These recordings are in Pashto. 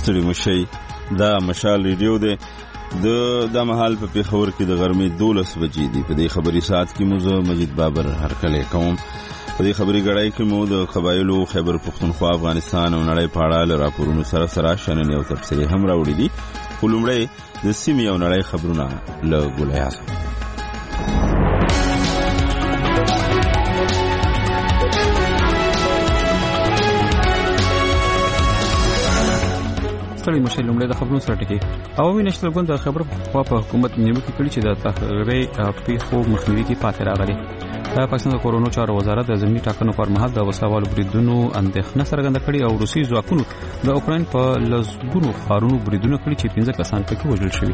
ستړي مشي. دا مشال ریډیو دی. د مهال په پیښور کې د غرمې 12 بجې دي. په دې خبري ساعت کې موږ مجید بابر هرکلی کوم. په دې خبري غړای کې مو د قبایلو خیبر پختونخوا افغانستان او نړۍ په اړه راپورونه سره شننې او تفصیل هم راوړي دي. ولومړی د سیمې او نړۍ خبرونه له ګولیا څخه. ستړي مشي لومړی د خبرونو سره ټکی. عوامي نشل ګوند د خبر په حکومت نیوکه کړې چې د تحریري پیښو مخنیوي کې پاتې راغلي. د پاکستان د کورونا چارو وزارت د ضمني ټاکنو پر مهال د وسلوالو بریدونو اندېښنه څرګنده کړې او روسي ځواکونو د اوکراین په لزګونو ښارونو بریدونه کړي چې 15 کسان پکې وژل شوي.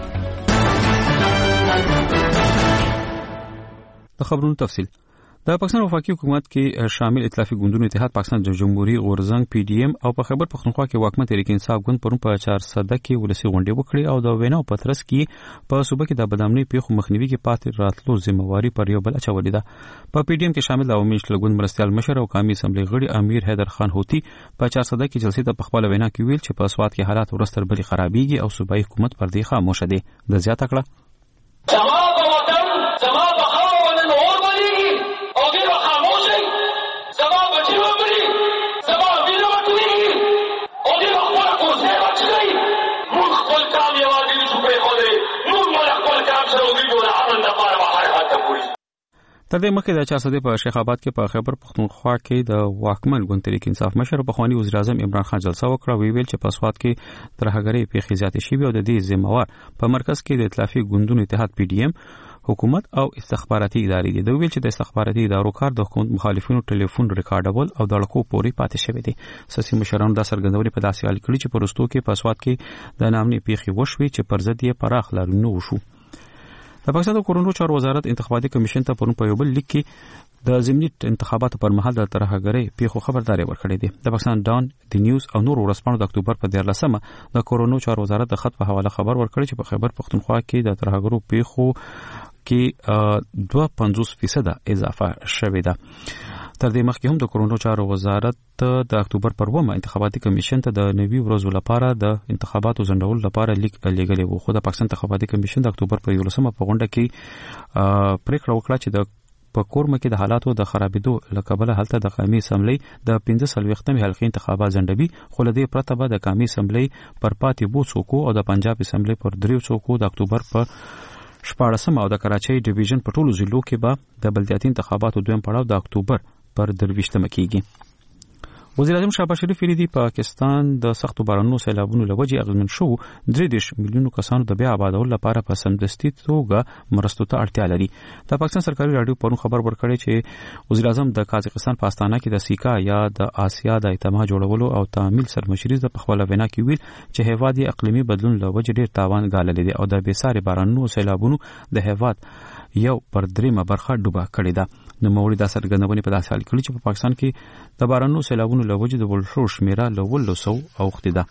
د خبرونو تفصیل. د پاکستان وفاقي حکومت کې شامل ائتلافي ګوندونو اتحاد پاکستان د جمهوریت غورزنګ PDM او په خیبر پختونخوا کې واکمن تحریک انصاف ګوند پرون په 400 کې ولسی غونډه وکړه او د ویناو په ترڅ کې په صوبه کې د بدامنۍ پیښو مخنیوي کې پاتې راتلو ذمہواری پر یو بل اچولې ده. په PDM کې شامل د عوامي نشل ګوند مرستيال مشر او قومي اسمبلی غړي امیر حیدر خان هوتی په 400 کې جلسې ته په خپل وینا کې ویل چې په سواد کې حالات ورستر بلی خرابېږي او صوبایي حکومت پر دې خاموش دي. د زیاته کړه تر دې مخکې د 400 په شیخ آباد کې په خیبر پختونخوا کې د واکمن ګوند تحریک انصاف مشر په خواني وزیر اعظم عمران خان جلسه وکړه. ویل چې په سواد کې ترهګرۍ پیښې زیاتې شوې او د دې ذمہوار په مرکز کې د ائتلافي ګوندونو اتحاد PDM حکومت او استخباراتي ادارې دي. دوی ویل چې د استخباراتي ادارو کار د حکومت مخالفینو ټلیفون ریکارډول او د لکو پوري پاتې شوی دی. سیاسي مشرانو دا څرګندونې په داسې حال کې چې په رستو کې په سواد کې د نامنې پیښې وشوي چې پر ضد یې پراخ لارونه وشو. د پاکستان د کورونا چارو وزارت انتخاباتي کمیشن ته پرون په یو بل لیک کې د ضمني انتخاباتو پر مهال د ترهګرۍ پیښو خبرداري ورکړې ده. د پاکستان ډان د نیوز او نور ورسپانو د اکتوبر په 14مه د کورونا چارو وزارت د خط په حواله خبر ورکړی چې په خیبر پختونخوا کې د ترهګرو پیښو کې 2.50% اضافه شوې ده. تر دې مخکې هم د کورونا چارو وزارت د اکتوبر پر 1 انتخاباتي کمیشن ته د نوي ورځو لپاره د انتخاباتو ځنډولو لپاره لیک لېږلی و. خو د پاکستان انتخاباتي کمیشن د اکتوبر په 11مه په غونډه کې پریکړه وکړه چې د پکورمه کې د حالاتو د خرابېدو لکبله هلته د قومي اسمبلی د 15 حلقې انتخابات ځنډوي. خو له دې پرته به د قومي اسمبلی پر پاتې 2 څوکو او د پنجاب اسمبلی پر 3 څوکو د اکتوبر په 14مه او د کراچۍ ډیویژن په ټولو ضلعو کې به د بلدیاتي انتخاباتو دویم پړاو د اکتوبر پر 23مه کېږي. وزیر اعظم شهباز شریف ویلي پاکستان د سختو بارانونو سیلابونو لوجې اغېزمن شو 3 میلیونو کسانو د بیا آبادولو لپاره په سمدستي توګه مرستو ته اړتیا لري. د پاکستان سرکاري رادیو پرون خبر ورکړی چې وزیر اعظم د قازقستان په استانه کې د سیکا یا د آسیا د اعتماد جوړولو او تعمیل سرمشري د خپل وینا کې ویل چې هیواد یې اقلیمي بدلون لوجې ډېر تاوان ګاللی دی او د بېساري بارانونو سیلابونو د هیواد یو پر 3 برخه ډوبه کړې ده. نو موري دا څرګندونې په داسې حال کې چې په پاکستان کې د بارانونو سیلابونو لوجې د ولشو شمیره له 100 اوختې ده.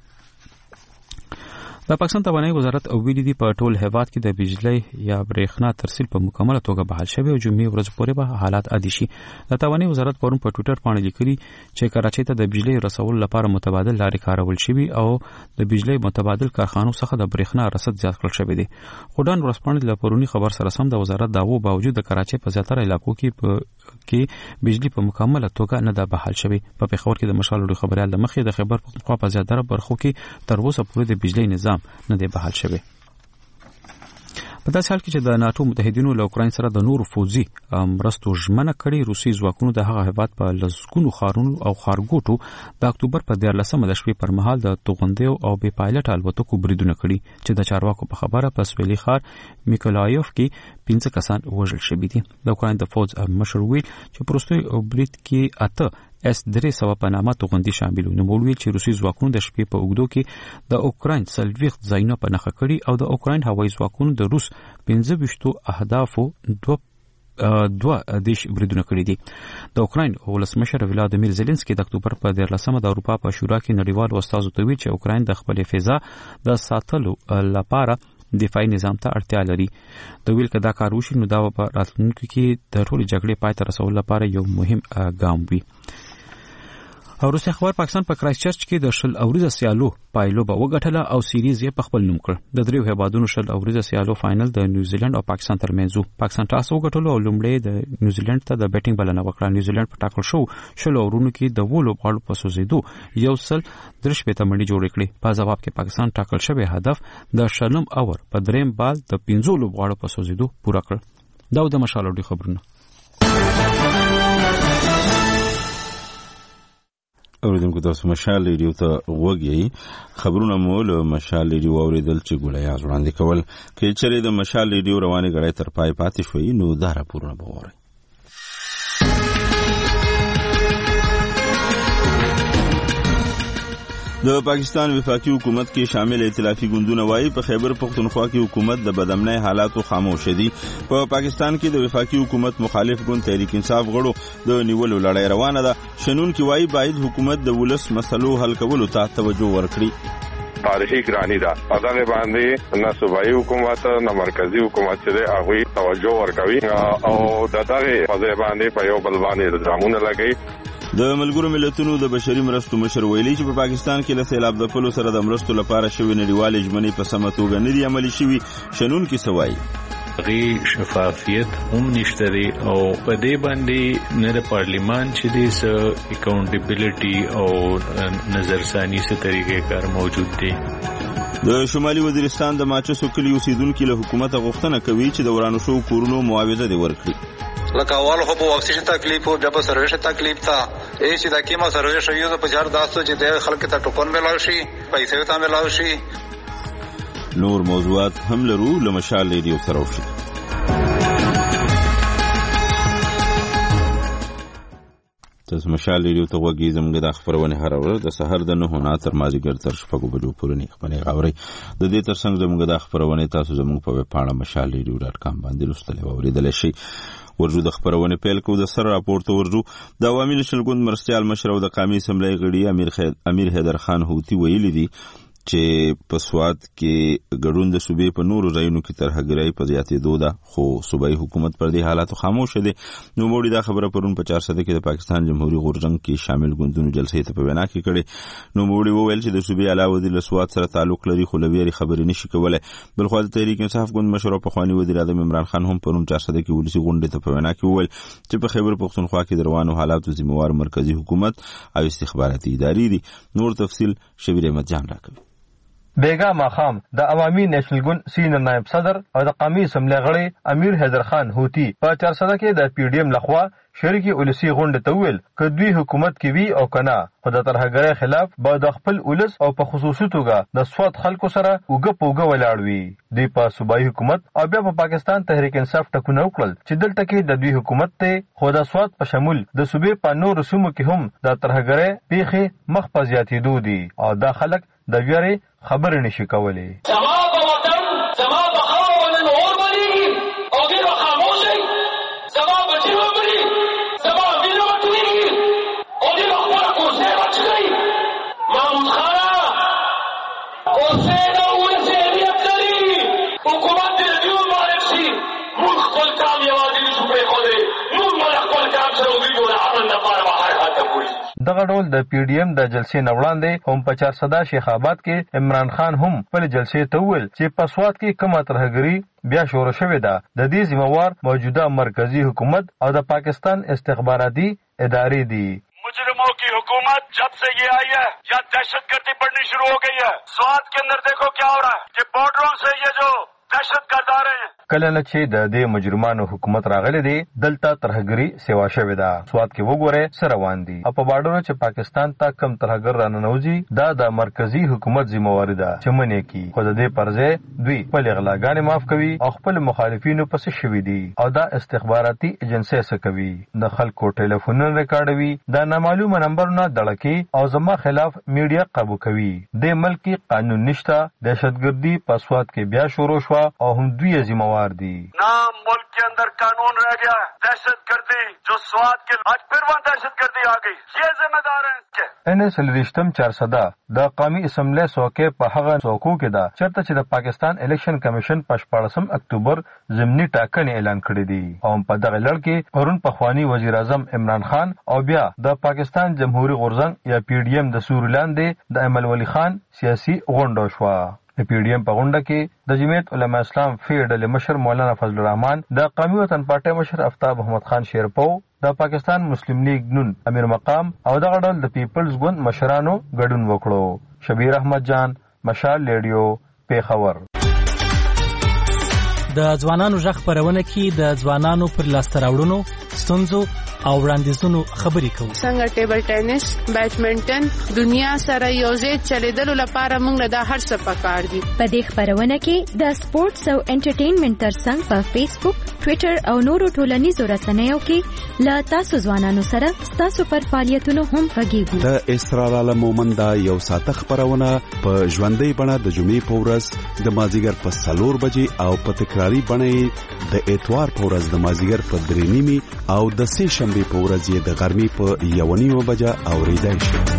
د پاکستان توانایي وزارت او ویلي دی په ټول هیواد کې د بجلی یا برېښنا ترسیل په مکمله توګه بحال شوی او جمعې ورځ پورې به حالات عادي شي. د توانایي وزارت پرون په ټوئیټر باندې لیکلي چې کراچۍ ته د بجلی رسولو لپاره متبادل لارې کارول شوي او د بجلی متبادل کارخانو څخه د برېښنا رسد زیات کړل شوی دی. خودان ورسپانې د پرونی خبر سره سم د وزارت داوو باوجود د کراچۍ په زیاتره علاقو کې بجلی په مکمله توګه نه ده بحال شوی. په پیښور کې د مشال خبريال مخې د خیبر پختونخوا په زیاتره برخو کې تر اوسه پورې د بجلی نظام نه دی بحال شوی. په داسې حال کې چې د ناتو متحدینو له اوکراین سره د نور فوزي مرستو ژمنه کړې، روسي ځواکونو د هغه هیواد په لسګونو ښارونو او ښارګوټو د اکتوبر په 14مه د شپې پر مهال د توغندیو او بې پایلټ الوتکو بریدونه کړي چې د چارواکو په خبره په سویلي ښار میکولایوف کې 15 کسان وژل شوي دي. د اوکراین د فوج مشر ویل چې پروستوي برید کې 8 S-300 په نامه توغندي شامل وو. نو ویل چې روسي ځواکونو د شپې په اوږدو کې د اوکراین سلويخت ځایونه په نښه کړي او د اوکراین هوایي ځواکونو د روس 15 اهدافو دوه دیش بریدونه کړي دي. د اوکراین ولسمشر ولادیمیر زيلنسکي د اکتوبر په 14مه د اروپا په شورا کې نړیوالو استازو ته ویل چې اوکراین د خپل فضا د ساتلو لپاره دفاعي نظام ته اړتیا لري. د ویل کدا کار وشي نو دا په راتلونکي کې د ټولې جګړې پای ته رسولو لپاره یو مهم ګام وي. روسي خبر پاکستان په کرایسټ چرچ کې د شل اوریزه سیالو پایلوبه وګټله او سیریز یې په خپل نوم کړ. د دریو هیوادونو شل اوریزه سیالو فائنل د نیوزیلند او پاکستان ترمنځ وو. پاکستان ټاس وګټلو او لومړی د نیوزیلند ته د بیټینګ بلنه وکړه. نیوزیلند په ټاکل شو شل اورونو کې د وولو باړو په سوزیدو یو سل درش په تمنډي جوړ کړي. په جواب کې پاکستان ټاکل شوی هدف د شلم اور په دریم بال د 15 لوبغاړو په سوزیدو پوره کړ. دا د مشال اوري خبرونه. اوریدونکو تاسو مشال ریډیو ته وګورئ. خبرونه مو له مشال ریډیو اوریدل چې ګولیا وړاندې کول. کې چیرې د مشال ریډیو روانه غړې تر پای پاتې شوي نو دا راپورونه به وورئ. د پاکستان وفاقي حکومت کې شامل ائتلافي ګوندونه وایي په خیبر پختونخوا کې حکومت د بدامنۍ حالاتو خاموش دي. په پاکستان کې د وفاقي حکومت مخالف ګوند تحریک انصاف غړو د نیولو لړۍ روانه ده. شنون کې وایي باید حکومت د ولس مسلو حل کولو ته توجه ورکړي. تاریخي ګرانی ده هغه باندې نه صوبایي حکومت نه مرکزی حکومت چې هغه توجه ورکوي او د دغه په ځای باندې په یو بل باندې ځامونه لګي. د ملګرو ملتونو د بشري مرستو مشر ویلي چې په پاکستان کې له سیلاب د پلو سره د مرستو لپاره شوی نړیوالې ژمنې په سمه توګه نه دي عملي شوي. شنون کې سوای غي شفافیت هم نشته دی او په دې باندې نه د پارلیمان چې دی س اکاونټیبিলিټي او نظرثانی څه طریقې کار موجود دی. د شمالي وزیرستان د ماچسو کلی اوسیدونکو له حکومت غوښتنه کوي چې د ورانو شو کورونو معاوضه دی ورکړي. لکه اول خو په واکسین تکلیف او بیا په سرویس تکلیف تا چې د کیما سرویس یو په 410 چې د خلک ته ټوکن ملاوي شي پیسې ته ملاوي شي. نور موضوعات هم لرو لمشال ریډیو سره وشي. تاسو مشال ریډیو ته وګورئ. زموږ د خبرونه هر ورځ د سحر د 9 نه تر مازیګر تر شپږ بجو پورې نه خبرونه غوړي. د دې ترڅنګ زموږ د خبرونه تاسو زموږ په پاڼه mashalradio.com باندې لوستلی او اوریدل شي. ورجو د خبرونه پیل کو د سر راپورټ ورجو د عوامي نشل ګوند مرستيال مشر او د قومي اسمبلی غړي امیر حیدر خان هوتی ویلي دي چې په سواد کې ګډون د صوبې په نورو ځایونو کې ترهګرۍ په زیاتېدو ده خو صوبایي حکومت پر دې حالاتو خاموش دی. نو موړي دا خبره پرون په 400 کې د پاکستان جمهوریت غورجنګ کې شامل ګوندونو جلسې ته په وینا کې کړي. نو موړي وویل چې د صوبې علاوه د سواد سره تعلق لري خو لویری خبرې نشي کولای. بل خو د تحریک انصاف ګوند مشر او پخوانی وزیر اعظم عمران خان هم پرون 400 کې ولسی غونډه ته په وینا کې وویل چې په خیبر پختونخوا کې روانو حالاتو ذمہوار مرکزی حکومت او استخباراتي ادارې دي. نور تفصیل شبیر احمد جان راکوي. بیگا ماخام د عوامي نېشنل ګوند سینیئر نائب صدر او د قومي اسمبلی غړي امیر حیدر خان هوتی په 400 کې د پی ډی ایم لخوا شریکی اولسی غونډه ته ویل ک دوی حکومت کې وی او کنا خو د ترهګرۍ خلاف به د خپل اولس او په خصوصي توګه د سواد خلکو سره وګ پوګ ولاړ وي. دوی په صوبایي حکومت او بیا په پاکستان تحریک انصاف ټکونه وکړل چې دلته کې د دوی حکومت ته خو د سواد په شمول د صوبې په نور رسومو کې هم د ترهګرۍ پیخي مخ په زیاتېدو دي او دا خلک د ویری خبر نشي کولی. دغه ډول د پی ډی ایم د جلسې نه وړاندې هم په 400 شیخ آباد کې عمران خان هم په جلسې ته ویل چې په سواد کې کومه ترهګري بیا شروع شوې ده. د دې ذمہوار موجوده مرکزی حکومت او د پاکستان استخباراتي ادارې دي. मुजरिमों की हुकूमत जब से ये आई है या दहशतगर्दी बढ़नी शुरू हो गई है. स्वाद के अंदर देखो क्या हो रहा है कि बॉर्डरों से ये जो दहशतगर्द आ रहे हैं. کله نه چې د دې مجرمانو حکومت راغلی دی دلته ترهګري سیوا شوې ده. سواد کې وګوره سره روان دي او په بارډرو چې پاکستان ته کم ترهګر راننوځي دا د مرکزی حکومت ذمہواری ده چې منې کی خو د دې پرځه دوی خپل غلاګانې معاف کوي او خپل مخالفینو پسې شوي دي او دا استخباراتي ایجنسی څه کوي د خلکو ټلیفونونه ریکارډوي دا نامعلومه نمبرونه دړکي او زما خلاف میډیا قابو کوي. د ملکی قانون نشته. دهشتګردي په سواد کې بیا شروع شو او هم دوی ذمہوار دي. नाम मुल्क के अंदर कानून रह गया है, दहशतगर्दी जो स्वाद के आज फिर वहाँ दहशतगर्दी आ गई, ये जिम्मेदार है इसके. NSL 400 د قومي اسمبلی څوکۍ په هغه څوکو کې ده چېرته چې د پاکستان الیکشن کمیشن په 14 اکتوبر ضمني ټاکنې اعلان کړې دي او په دغه لړ کې پرون پخوانی وزیر اعظم عمران خان او بیا د پاکستان جمهوریت غورځنګ یا PDM د سوري لاندې د احمد ولي خان سیاسي غونډه شوه. د PDM په غونډه کې د جمعیت علماء اسلام فیډل مشر مولانا فضل الرحمن، د قومي وطن پارټي مشر افتاب محمد خان شیرپو، د پاکستان مسلم لیگ نون امیر مقام او دغه ډول د پیپلز ګوند مشرانو ګډون وکړو. شبیر احمد جان، مشال ریډیو، پیښور. د ځوانانو ژغ خپرونه کې د ځوانانو پر لاسته راوړنو، ستونزو او وړاندیزونو خبرې کوو. څنګه ټیبل ټینس، بیډمنټن دنیا سره یوځای چلیدلو لپاره موږ دا هر څه پکار دي. په دې خبرونه کې د سپورتس او انټرټینمنټ ترڅنګ په فیسبوک، ټوئیټر او نورو ټولنیزو رسنیو کې لا تاسو ځوانانو سره تاسو پر فعالیتونو هم غږیږو. د اسرار عالم مومند یو ساعت خبرونه په ژوندۍ بڼه د جمعې په ورځ د مازیګر په 4 بجې او په تکراری بڼه د اتوار په ورځ د مازیګر په 3:30 او د سه شنبه په ورځ د غرمې په 1:30 بجې اوریدای شي.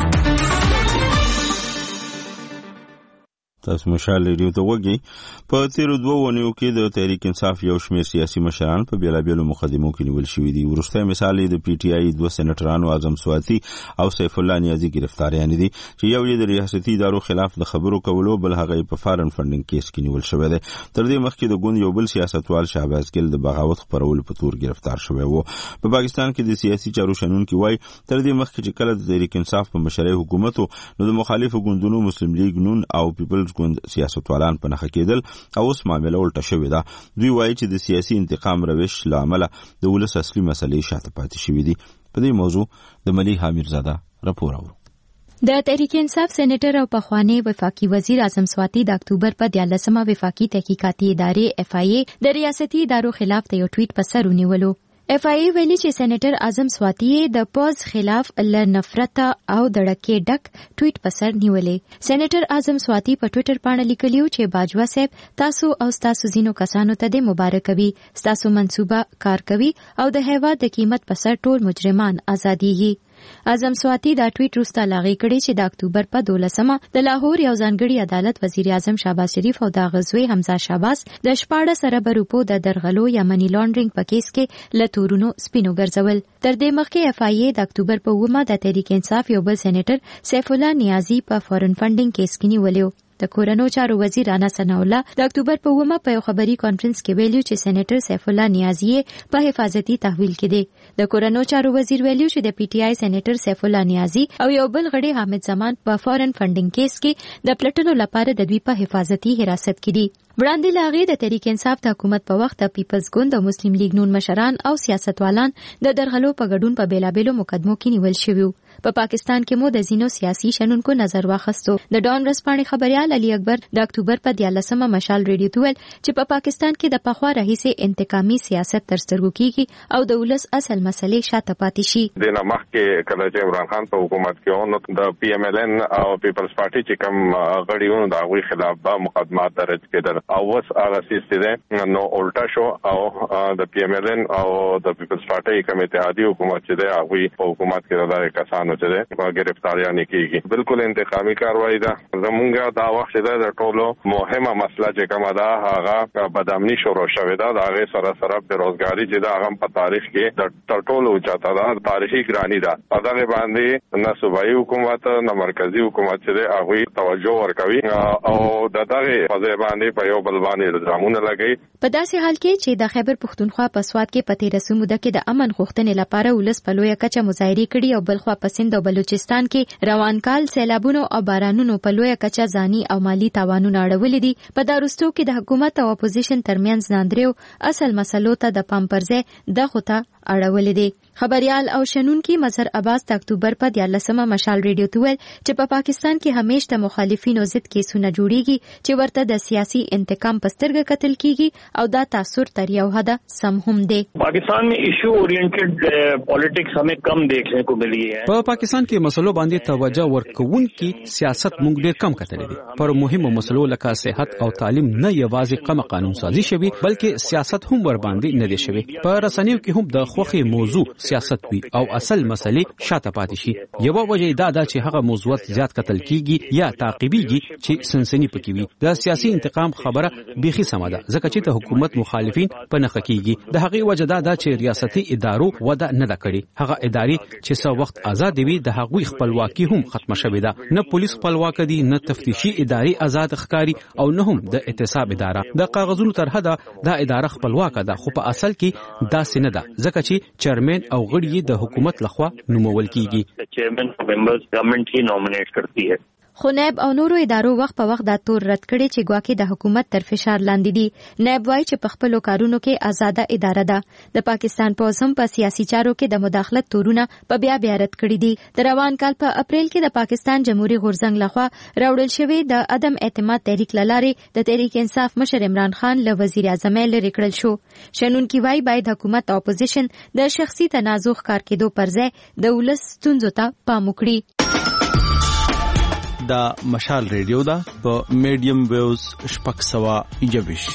تاسو مشال ریډیو ته وګورئ. په تیرو 2 ونیو کې د تحریک انصاف یو شمېر سیاسي مشران په بیلابیلو مقدمو کې نیول شوي دي. وروستی مثال د PTI 2 سېنیټرانو اعظم سواتی او سیف الله نیازي گرفتاریان دي چې یو یې د ریاستي ادارو خلاف د خبرو کولو، بل هغه په فارن فندینګ کیس کې نیول شوی دی. تر دې مخکې د ګوند یو بل سیاستوال شهباز ګل د بغاوت خپرولو په تور گرفتار شوی و. په پاکستان کې د سیاسي چارو شنونکي وایي تر دې مخکې چې کله د تحریک انصاف په مشرۍ حکومت نو د مخالفو ګوندونو مسلم لیگ نون او پیپلز ګوند سیاستوالان په نخښه کېدل او اوس معامله الټه شوې ده. دوی وایي چې د سیاسي انتقام روش له امله د ولس اصلي مسلې شاته پاتې شوې دي. په دې موضوع د ملي حامیرزاده راپور اورو. د تحریک انصاف سېنیټر او پخوانی وفاقي وزیر اعظم سواتی د اکتوبر په 14مه وفاقي تحقیقاتي ادارې FIA د ریاستي ادارو خلاف د یو ټویټ په سر ونیولو. FIA ویلي چې سېنیټر اعظم سواتی د پوز خلاف له نفرت او دړکې ډک ټویټ په سر نیولې. سېنیټر اعظم سواتی په ټویټر باندې لیکلیو چې باجوا صاحب تاسو او تاسو زینو کسانو ته د مبارکوي، تاسو منصوبه کار کوي او د هیواد د قیمت په سر ټول مجرمان ازاديږي. اعظم سواتی دا ټویټ روسته لاغې کړي چې د اکتوبر په 12مه د لاهور یو ځانګړي عدالت وزیر اعظم شهباز شریف او د غزوی حمزه شهباز د 14 ارب روپو د درغلو یا منی لانډرینګ په کیس کې لتورونو سپینو ګرځول. تر دې مخکې FIA د اکتوبر په 9مه د تحریک انصاف یو بل سېنیټر سیف الله نیازي په فورن فندینګ کیس کې نیولیو. د کورنو چارو وزیر رانا ثنا الله د اکتوبر په 9مه په یو خبري کانفرنس کې ویلو چې سېنیټر سیف الله نیازي په حفاظتي تحویل کې دی. د کورنو چارو وزیر ویلو چې د PTI سېنیټر سیف الله نیازي او یو بل غړي حامد زمان په فورن فندینګ کیس کې د پلټنو لپاره د دوی په حفاظتي حراست کې دي. وړاندې لاغې د تحریک انصاف د حکومت په وخت د پیپلز ګوند او مسلم لیگ نون مشران او سیاستوالان د درغلو په ګډون په بیلابیلو مقدمو کې نیول شوي. په پاکستان کې مو د زینو سیاسي شنونکو نظر واخستو. د ډان رسپانې خبريال علي اکبر د اکتوبر په 14مه مشال ریډیو ته ویل چې په پاکستان کې د پخوا راهیسې انتقامي سیاست تر سترګو کیږي او د ولس اصل مسلې شاته پاتې شي. د نامخ کې کله چې عمران خان په حکومت کې و د PMLN او پیپلز پارټي چې کوم غړیونه د هغوی خلاف به مقدمات درج کېدل او اوس هغه سیستم نو الټا شو او د PMLN او د پیپلز پارټي کوم اتحادیه حکومت چې د هغوی په حکومت کې راځي کسانو چې د گرفتاریان کیږي بالکل انتقامي کاروایی ده. زمونږه دا وخت د ټولو مهمه مسله چې کومه ده هغه بدامني شروع شوې ده. د هغه سره سره بیروزګاری چې دا هغه په تاریخ کې د ټولو چاته ده تاریخي ګرانی ده. په دغه باندې نه صوبایي حکومت نه مرکزی حکومت چې هغه توجه ورکوي او د دغه په ځای باندې په یو بل باندې الزامونه لګي. په داسې حال کې چې د خیبر پښتونخوا په سواد کې په 13 موده کې د امن غوښتنې لپاره ولس په لویه کچه مظاهرې کړي او بلخوا په سند او بلوچستان کې روان کال سیلابونو او بارانونو په لویه کچه ځاني او مالی تاوانونه اړولې دي. په داروستو کې د حکومت او اپوزیشن ترمنځ ناندریو اصل مسلو ته د پام پرځای د خطا اړولې دي. خبريال او شنونکي مظهر عباس د اکتوبر په 14مه مشال ریډیو ته ویل چې په پاکستان کې همیشه د مخالفینو ضد کیسونه جوړیږي چې ورته د سیاسي انتقام په سترګه کتل کیږي او دا تاثر تر یو حد سم هم دی. پاکستان में इशू ओरिएंटेड पॉलिटिक्स हमें कम देखने को मिली है. په پاکستان کې مسلو باندې توجه ورکوونکي سیاست موږ ډېر کم کتلې دي. پر مهمو مسلو لکه صحت او تعلیم نه یوازې کم قانون سازي شوی بلکې سیاست هم ور باندې نه دی شوی. په رسنیو کې هم د خوخي موضوع سیاست وي او اصل مسلې شاته پاتې شي. یو وجه دا ده چې هغه موضوعات زیات قتل کیږي یا تعقیبيږي چې سنسني پکې وي. د سیاسي انتقام خبره بيخي سم ده ځکه چې د حکومت مخالفین په نخ کېږي. د هغې وجه دا ده چې ریاستي ادارو وده نه ده کړې. هغه ادارې چې څو وخت آزاد وي د هغوی خپلواکي هم ختمه شوې ده. نه پولیس خپلواک دي، نه تفتیشي ادارې آزاد ښکاری او نه هم د اعتصاب اداره. د کاغذونو تر حده دا اداره خپلواک ده خو په اصل کې داسې نه ده ځکه چې چیرمن او غړي د حکومت لخوا نومول کیږي. چیرمن ممبرز گورنمنٹ ہی نومینیٹ کرتی ہے. خو نیب او نورو ادارو وخت په وخت دا تور رد کړي چې ګواکې د حکومت تر فشار لاندې دي. نیب وایي چې په خپلو کارونو کې آزاده اداره ده. د پاکستان پوځ هم په سیاسي چارو کې د مداخلت تورونه په بیا رد کړي دي. د روان کال په اپریل کې د پاکستان جمهوریت غورځنګ لخوا راوړل شوی د عدم اعتماد تحریک لارې د تحریک انصاف مشر عمران خان له وزیر اعظم لرې کړل شو. شنونکي وایي باید حکومت او اپوزیشن د شخصي تنازع ښکار کېدو پر ځای د ولس ستونزو ته پام وکړي. دا مشال ریډیو دا په میډیم ویوز 621.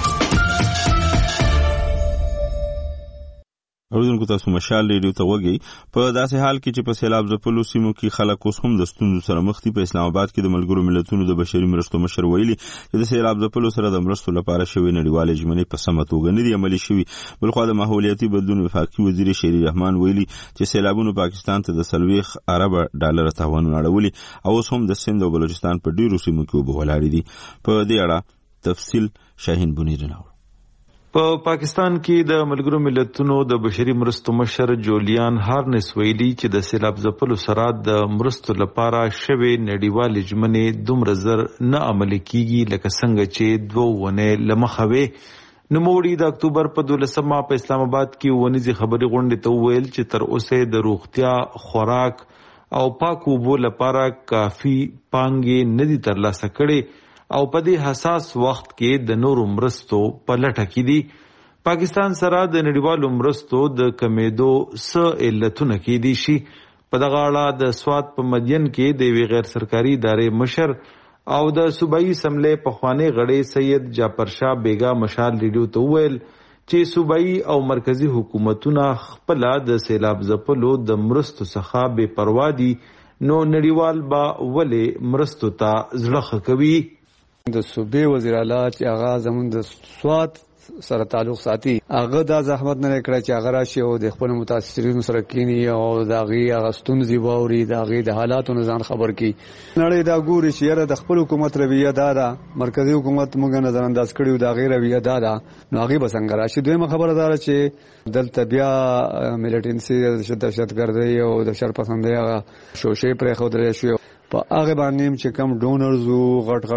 اوریدونکو تاسو مشال ریډیو ته وګورئ. په داسې حال کې چې په سیلاب ځپلو سیمو کې خلک اوس هم د ستونزو سره مخ دي. په اسلام آباد کې د ملګرو ملتونو د بشري مرستو مشر ویلي چې د سیلاب ځپلو سره د مرستو لپاره شوی نړیوالې ژمنې په سمه توګه نه دي عملي شوي. بلخوا د ماحولیاتي بدلون وفاقي وزیر شهری رحمان ویلي چې سیلابونو پاکستان ته د 40 ارب ډالر تاوانونه اړولي او اوس هم د سند او بلوچستان په ډیرو سیمو کې اوبه ولاړې دي. په دې اړه تفصیل شاهین بنیر نو. په پاکستان کې د ملګرو ملتونو د بشري مرستو مشر جولیان هارنس ویلي چې د سیلاب ځپلو سره د مرستو لپاره شوی نړیوالې ژمنې دومره زر نه عملي کیږي لکه څنګه چې 2 ونې لمخه وي. نوموړي د اکتوبر په 12مه په اسلام آباد کې ونیزي خبري غونډې ته ویل چې تر اوسه د روغتیا، خوراک او پاکو اوبو لپاره کافي پانګې نه دي ترلاسه کړي او په دې حساس وخت کې د نورو مرستو په لټه کې دي. پاکستان سره د نړیوالو مرستو د کمیدو څه علتونه کېدی شي. په دغه اړه د سوات په مدین کې د یوې غیر سرکاري ادارې مشر او د صوبایي اسمبلی پخوانی غړی سید جعفر شاه بیگا مشال ریډیو ته وویل چې صوبایي او مرکزی حکومتونه خپل د سیلاب ځپلو د مرستو څخه بے پروا دي نو نړیوال با ولې مرستو ته زړه ښه کوي. د صوبې وزیر اعلی چې هغه زمون د سوات سره تعلق ساتي هغه د زحمت نه کړی چې هغه راشي او د خپل متاثرینو سره کینی او د هغه غستون دی باوري د هغه د حالاتو نه ځان خبر کی. نړۍ دا ګوري چې یاره د خپل حکومت رویه دا مرکزی حکومت موږ نظر انداز کړیو د هغه رویه دا نو هغه بسنګ راشي. دویمه خبره دا چې دلته بیا ملیټنسي دهشتګردي او د شرپسندۍ هغه شوشې پرې خودري شو په هغه باندې چې کم ډونرز او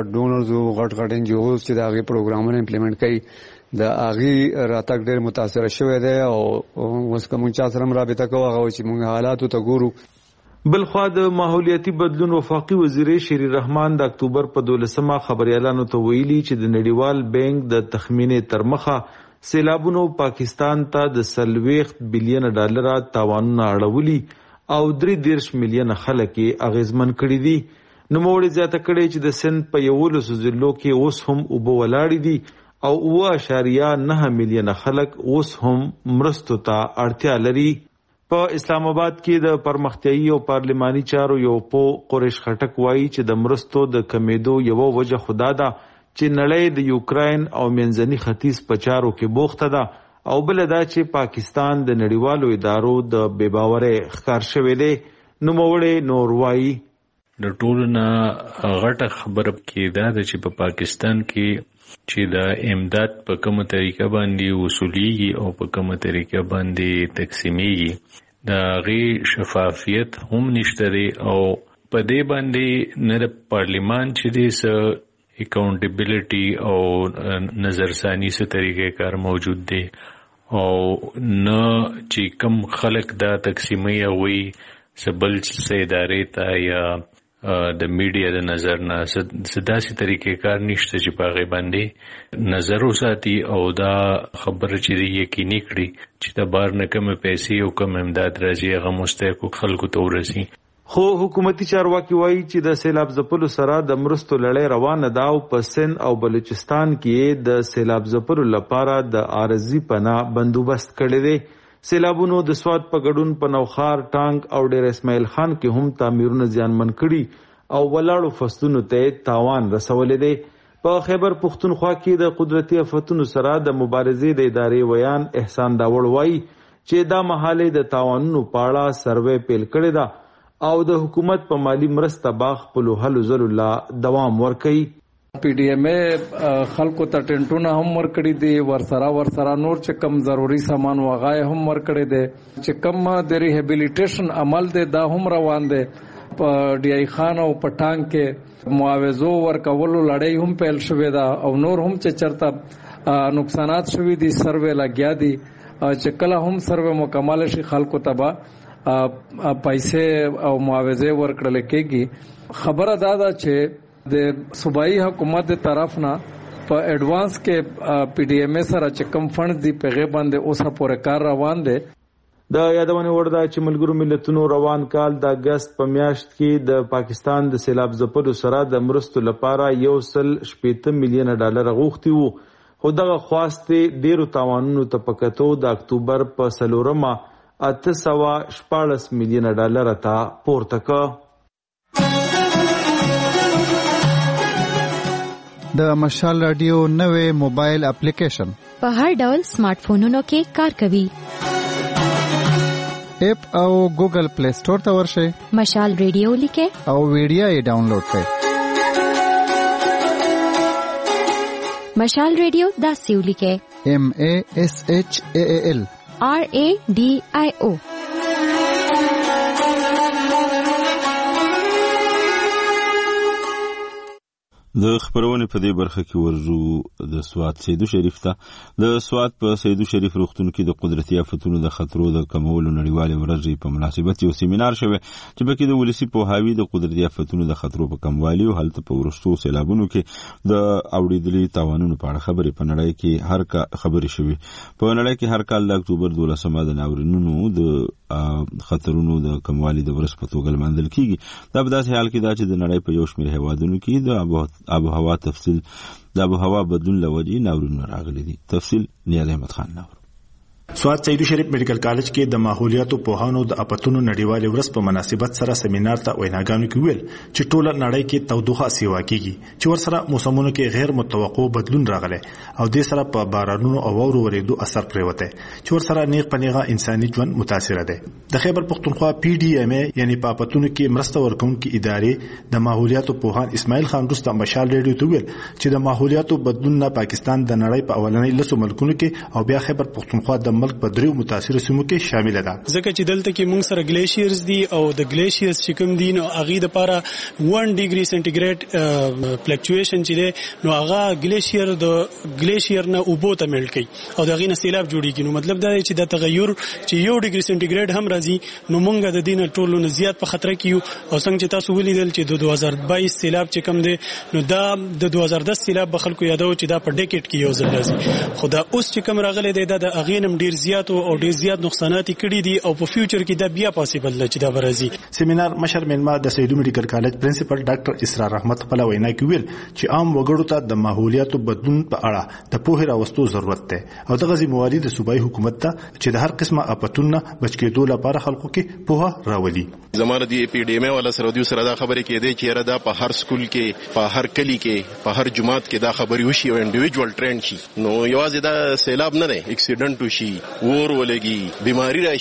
غټ ان جی اوز چې دا هغه پروګرامونه امپلیمنٹ کړي د هغه راتګ ډېر متاثر شوی دی او اوس کوم چا سره رابطه کوو هغه چې موږ حالاتو ته ګورو. بلخوا د ماحولیاتي بدلون وفاقي وزیر شهری رحمان د اکتوبر په 12مه خبريالانو ته ویلي چې د نړیوال بانک د تخمینې تر مخه سیلابونو پاکستان ته د 40 بلین ډالر تاوانونه اړولي او 3 ملیون خلک اغیزمن کړي دي. نوموړي زیاته کړي چې د سند په 11 ضلعو کې اوس هم اوبه ولاړې دي او 9.9 ملیون خلک اوس هم مرستو ته اړتیا لري. په اسلام آباد کې د پرمختیایي او پارلماني چارو یو په قریش خټک وایي چې د مرستو د کمیدو یو وجه خدا ده چې نړۍ د یوکرين او منځني ختیځ په چارو کې بوخته ده او بل دا چې پاکستان د نړیوالو ادارو د بے باورۍ ښکار شوی دی. نوموړی نور وایي د ټولو نه غټه خبره کې دا ده چې په پاکستان کې چې د امداد په کومه طریقه باندې وصولیږي او په کومه طریقه باندې تقسیمیږي د هغې شفافیت هم نشته دی او په دې باندې نه د پارلیمان چې دی څه اکاؤنټیبلټي او نظرثانی سے طریقہ کار موجود دی او نه چې کم خلک دا تقسیمي وي سبل سیدارې ته یا د میډیا د نظر نه سداسي طریقې کار نشته چې پاغه باندې نظر وساتي او دا خبره چې یقیني کړي چې د بار نه کم پیسې او کم امداد راځي هغه مستحق خلکو ته ورسي. خو حکومتي چارواکي وایي چې د سیلاب ځپلو سره د مرستو لړۍ روانه ده او په سند او بلوچستان کې د سیلاب ځپلو لپاره د عارضي پناه بندوبست کړی دی. سیلابونو د سواد په ګډون په نوخار ټانک او ډیر اسماعیل خان کې هم تعمیرونه زیانمن کړي او ولاړو فصلونو ته تاوان رسولې دی. په خیبر پختونخوا کې د قدرتي آفتونو سره د مبارزې د ادارې ویان احسان داوړ وایي چې دا مهاله د تاوانونو په اړه سروې پیل کړی ده او د حکومت په مالی مرسته باغ په هلو ځلو لا دوام ورکوي. پی ډی ایم خلکو ته ټینټونه هم ورکړي دي، ورسره نور چې کم ضروری سامان وغای هم ورکړي دي، چې کم د ریهابیلیټیشن عمل دی دا هم روان دی. په ډی ای خان او پټان کې معاوضو ورکولو لړۍ هم پیل شوې ده او نور هم چې چرته نقصانات شوي دي سروې لګیا دي چې کله هم سروې مکمل شي خلکو ته به پیسې او معاوضه ورکړل کېږي. خبره دا ده چې د صوبایي حکومت د طرف نه په ایڈوانس کې پی ډی ایم سره چې کم فند دی په باندې اوسه پورې کار روان دی. د یادونه وړ ده چې ملګرو ملتونو روان کال د اگست په میاشت کې د پاکستان د سیلاب ځپلو سره د مرستو لپاره 1.8 میلیون ډالر غوښتي وو، خو دغه خواستې ډیرو تاوانونو ته پکتو د اکتوبر په 4 814 میلیون ډالر ته پورته کړ. د مشال رادیو نوې موبایل اپلیکیشن په هر ډول سمارټ فونونو کې کار کوي. اپ او ګوګل پلی سٹور ته ورشئ، مشال رادیو لیکئ او ویډیو یې ډاونلوډ کړئ. مشال رادیو داسې ولیکئ MASHAAL RADIO. د خبرونه په دې برخه کې ورزو د سواد سیدو شریف ته. د سواد په سیدو شریف روغتون کې د قدرتي آفتونو د خطرو د کمولو نړیوالې ورځې په مناسبت یو سیمینار شوی چې پکې د ولسی پوهاوی د قدرتي آفتونو د خطرو په کموالي او هلته په ورستو سیلابونو کې د اوریدلي تاوانونو په اړه خبرې په نړۍ کې هر خبرې شوی. په نړۍ کې هر کال د اکتوبر 12 د ناورینونو د خطرونو د کموالي د ورځ په توګه لمانځل کیږي. دا په داسې حال کې دا چې د نړۍ په یو شمېر هیوادونو کې د آب و هوا تفصیل د آب و هوا بدلون لوجې ناورینونه راغلي دي. تفصیل نیاز احمد خان نور. سواد سیدو شریف میډیکل کالج کې د ماحولیاتو پوهانو د اپتونو نړیوالې ورځ په مناسبت سره سیمینار ته ویناګانو کې ویل چې ټوله نړۍ کې تودوخه سیوا کیږي چې ورسره موسمونو کې غیر متوقع بدلون راغلی او د سره په بارانونو او اورو ورېدو اثر پریوته چې ورسره نیغ پنیغه انساني ژوند متاثر ده. د خیبر پختونخوا پی ډی ایم یعنی په اپتونو کې مرسته ورکوونکې ادارې د ماحولیاتو پوهان اسماعیل خان رستم مشال ریډیو ته ویل چې د ماحولیاتو بدلون نه پاکستان د نړۍ په اولنۍ لسو ملکونو کې او بیا خیبر پختونخوا د ملک په دریو متاثر سیمو کې شامل ده. ځکه چې دلته کې موږ سره ګلیشیرز دي او د ګلیشیرز چې کوم دي نو هغه د لپاره 1 ډیګري سنټیګریډ فلکچویشن چې ده نو هغه ګلیشیر نه اوبو ته ملټ کوي او دغه نه سیلاب جوړیږي. نو مطلب دا دی چې د تغیر چې 1 ډیګري سنټیګریډ هم راځي نو موږ د دینه ټولو نه زیات په خطر کې یو او څنګه چې تاسو ولیدل چې د 2022 سیلاب چې کوم دی نو دا د 2010 سیلاب به خلکو یادو چې دا په ډیکټ کې یو ځل راځي. خو دا اوس چې کوم راغلی دی دا د اغینم ډیر زیات او ډیر زیات نقصانات کړي دي او په فیوچر کې دا بیا پاسیبل ده چې دا برازي. سیمینار مشر ملما د سیدو میډیکل کالج پرنسپل ډاکټر اسرار رحمت خپل وینا کې ویل چې عام وګړو ته د ماحولیاتو بدلون په اړه د پوهه راوستو ضرورت ده او دغه ذمہواری د صوبایي حکومت ته چې د هر قسمه اپتونه بچ کېدو لپاره خلکو کې پوهه راولي. زموږ د پی ډی ایم والا سره د سره دا خبرې کې دی چې دا په هر سکول کې په هر کلی کې په هر جماعت کې دا خبرې وشي او انډیویډوال ټرند شي. نو یوازې دا سیلاب نه دی، اکسیډنټ وشي، ور ولګي، بیماری راشي،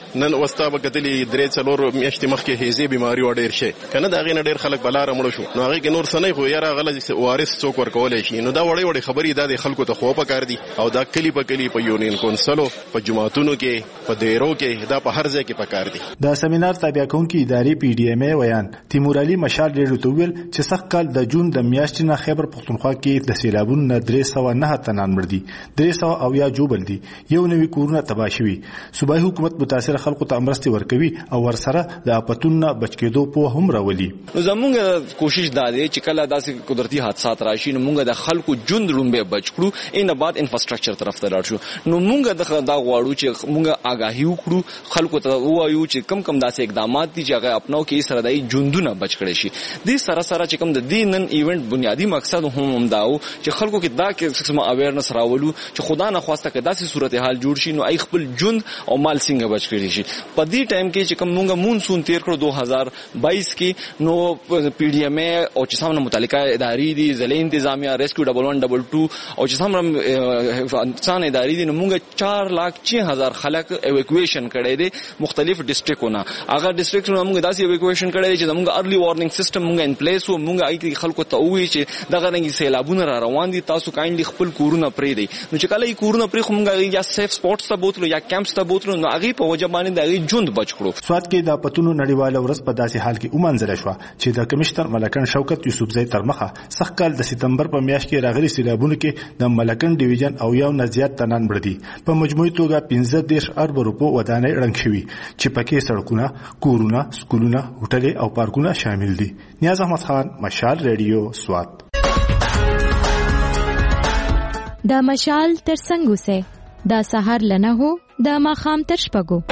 نن وستا بکتلې 3-4 میاشتې مخکې هیزه بیماری وړ شي کنه دا غینه ډېر خلک بلاره مړ شو نو هغه کې نور سنې خو یاره غلط وارث څوک ورکولای شي نو دا وړي خبرې د خلکو ته خو پکار دي او دا کلی په کلی په یونین کونسلو په جماعتونو کې په دیرو کې دا په هر ځای کې پکار دي. د سیمینار تابع کونکي ادارې پی ډی ایم ای ویان تیمور علي مشال ډېر تویل چې سخت کال د جون د میاشتې نه خیبر پختونخوا کې د سیلابونو 309 تنان مړ دي 300 او یا جوبل دي یو نوې کورونه تباه شوي صوبایي حکومت متاثر خلکو ته امرستي ورکوي او ورسره د اپتونو بچ کېدو په هم راولي. نو زموږ کوشش دا دی چې کله داسې قدرتي حادثات راشي نو موږ د خلکو ژوند لومبه بچ کړو ان بعد انفراستراکچر طرف ته لاړ شو نو موږ دا غواړو چې موږ آگاهي وکړو خلکو ته وایو چې کم داسې اقدامات دي چې هغه اپناو کې سره دای ژوندونه بچ کړي شي د سره چې کوم د دینن ایونت بنیادی مقصد هم داو چې خلکو کې دا کې څه اویرنس راولو چې خدا نه خواسته کې داسې صورتحال جوړ شي نو ای خپل ژوند او مال څنګه بچ کړي شي. په دې ټایم کې چې کوم موږ مونسون تیر کړو 2022 کې نو پی ډی ایم ای او چې سمونه متعلقه ادارې دي ضلعي انتظامیه ریسکیو 1122 او چې سمونه انسان ادارې دي نو موږ 4,06,000 خلک ایویکویشن کړي دي مختلف ډیسټریکټونو هغه ډیسټریکټونو موږ داسې ایویکویشن کړي چې موږ ارلی وارنینګ سیستم موږ ان پلیس وو موږ اې خلکو ته وی چې دغه رنګي سیلابونه را روان دي تاسو کایندلی خپل کورونه پرې دی نو چې کله یې کورونه پرې خو موږ یا سیف سپاټس ته بوتلو یا کیمپس ته بوتلو نو هغه په وجه باندې د ژوند بچ کړو. سواد کې د پتونو نړیواله ورځ په داسې حال کې ومنځل شو چې د کمشنر ملکن شوکت یوسفزئی تر مخه سخت کال د سپتمبر په میاشت کې راغلي سیلابونو کې د ملکن ډیویژن او یو نزيات تنان مړ دي په مجموعي توګه 15 ارب روپو ودانۍ رنګ شوي چې پکې سړکونه کورونه سکولونه هوټل او پارکونه شامل دي. نیاز احمد خان مشال ریډیو سوات. دا مشال تر څنګه سه دا سحر لنه هو دا ماخام تر شپګو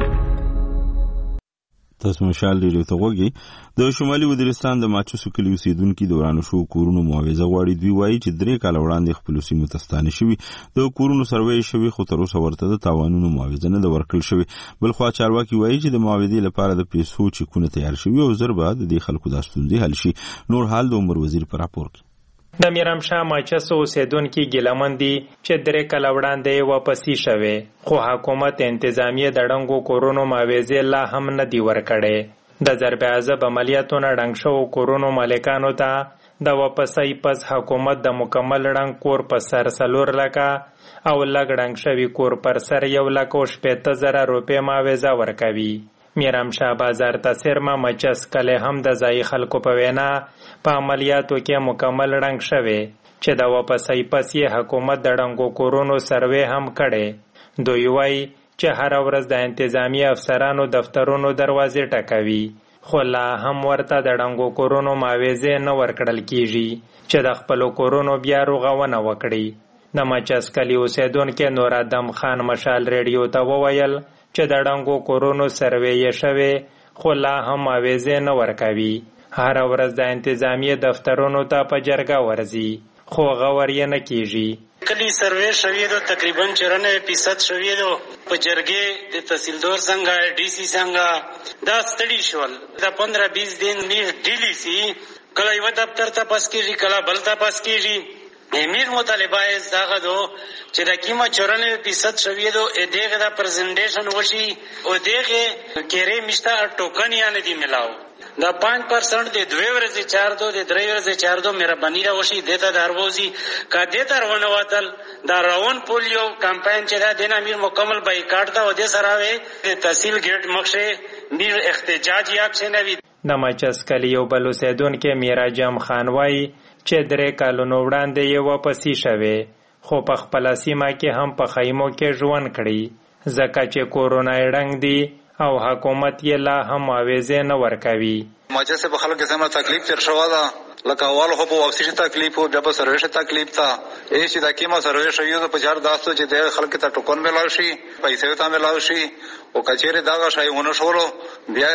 تاسو مشال ریډیو ته وګورئ. د شمالي وزیرستان د ماچوسو کلی اوسیدونکو د ورانو شو کورونو معاوضه غواړي. دوی وایي چې 3 کال وړاندې خپل سیمو ته ستانه شوي د کورونو سروې شوي خو تر اوسه ورته د تاوانونو معاوضه نه ورکړل شوی. بل خو چارواکي وایي چې د معاوضې لپاره د پیسو چکونه تیار شوي او زر بعد د خلکو د ستونزې حل شي. نور حال د عمر وزیر پر راپور کې د میرامشاه ماچسو اوسیدونکو ګیلمن دي چې 3 کال وړاندې واپسی شوه خو حکومت انتظامیه د ډنګو کورونو معاوضه لا هم نه دی ورکړي. د ضرب عذاب عملیاتونو ډنګ شو کورونو مالکانو ته د واپسۍ پس حکومت د مکمل ډنګ کور په سر 4 لکه او لګ ډنګ شوی کور پر سر 1,70,000 روپۍ معاوضه ورکوي. میرامشاه بازار ته سرما مچس کله هم د ځای خلکو په وینا په عملیاتو کې مکمل ډنګ شوی چې د واپسۍ پس یې حکومت د ډنګو کورونو سروې هم کړي. دوی وایي چې هر ورځ د انتظامی افسرانو دفترونو دروازې ټکوي خو لا هم ورته د ډنګو کورونو معاوضه نه ورکړل کیږي چې د خپل کورونو بیا رغونه وکړي. د مچس کلی اوسیدونکو نور ادم خان مشال ریډیو ته وویل چې د ډنګو کورونو سروې یې شوی خو لا هم معاوضه نه ورکوي. هر ورځ د انتظامی دفترونو ته په جرګه ورځي خو غور یې نه کیږي. کلی سروې شوی دو تقریبا 94% شوی دو په جرګې د تحصیلدار څنګه ډي سي څنګه دا ستړي شول. دا 15-20 دن می ډیلی سي کله یو دفتر ته پاس کیږي کله بل ته پاس کیږي. امیر مطالبه زغه دو چې د کیما 94% شوی دو دغه د پریزنټیشن وشي او دغه کېره مشته ټوکن یا نه دی ملاو. دا 5% د 2 ورځې 4 دو د 3 ورځې 4 دو مهرباني را وشي دته دروازي کا دته روانه وتل دا روان پولیو کمپاین چې دا د امیر مکمل بایکاټ دا و دې سره وي د تحصیل گیټ مخشه میر احتجاج یا څنګه وي. د مچس کلی یو بل اوسیدونکو میراجم خان وایي چې 3 کالونو وړاندې یې واپسی شوه خو په خپل سیمه کې هم په خیمو کې ژوند کړي ځکه چې کورونا ډنګ دی او حکومت یې لا هم معاوضه نه ورکوي. ماچسه په خلکو کې سم تکلیف تر شو دا لکه اول خو په واپسی تکلیف او بیا په سرویش تکلیف تا چې د کیما سرویش یو په 4 چې د خلکو ته ټوکون ملاوي شي پیسې ته ملاوي شي او کچېره دا شایونه شورو بیا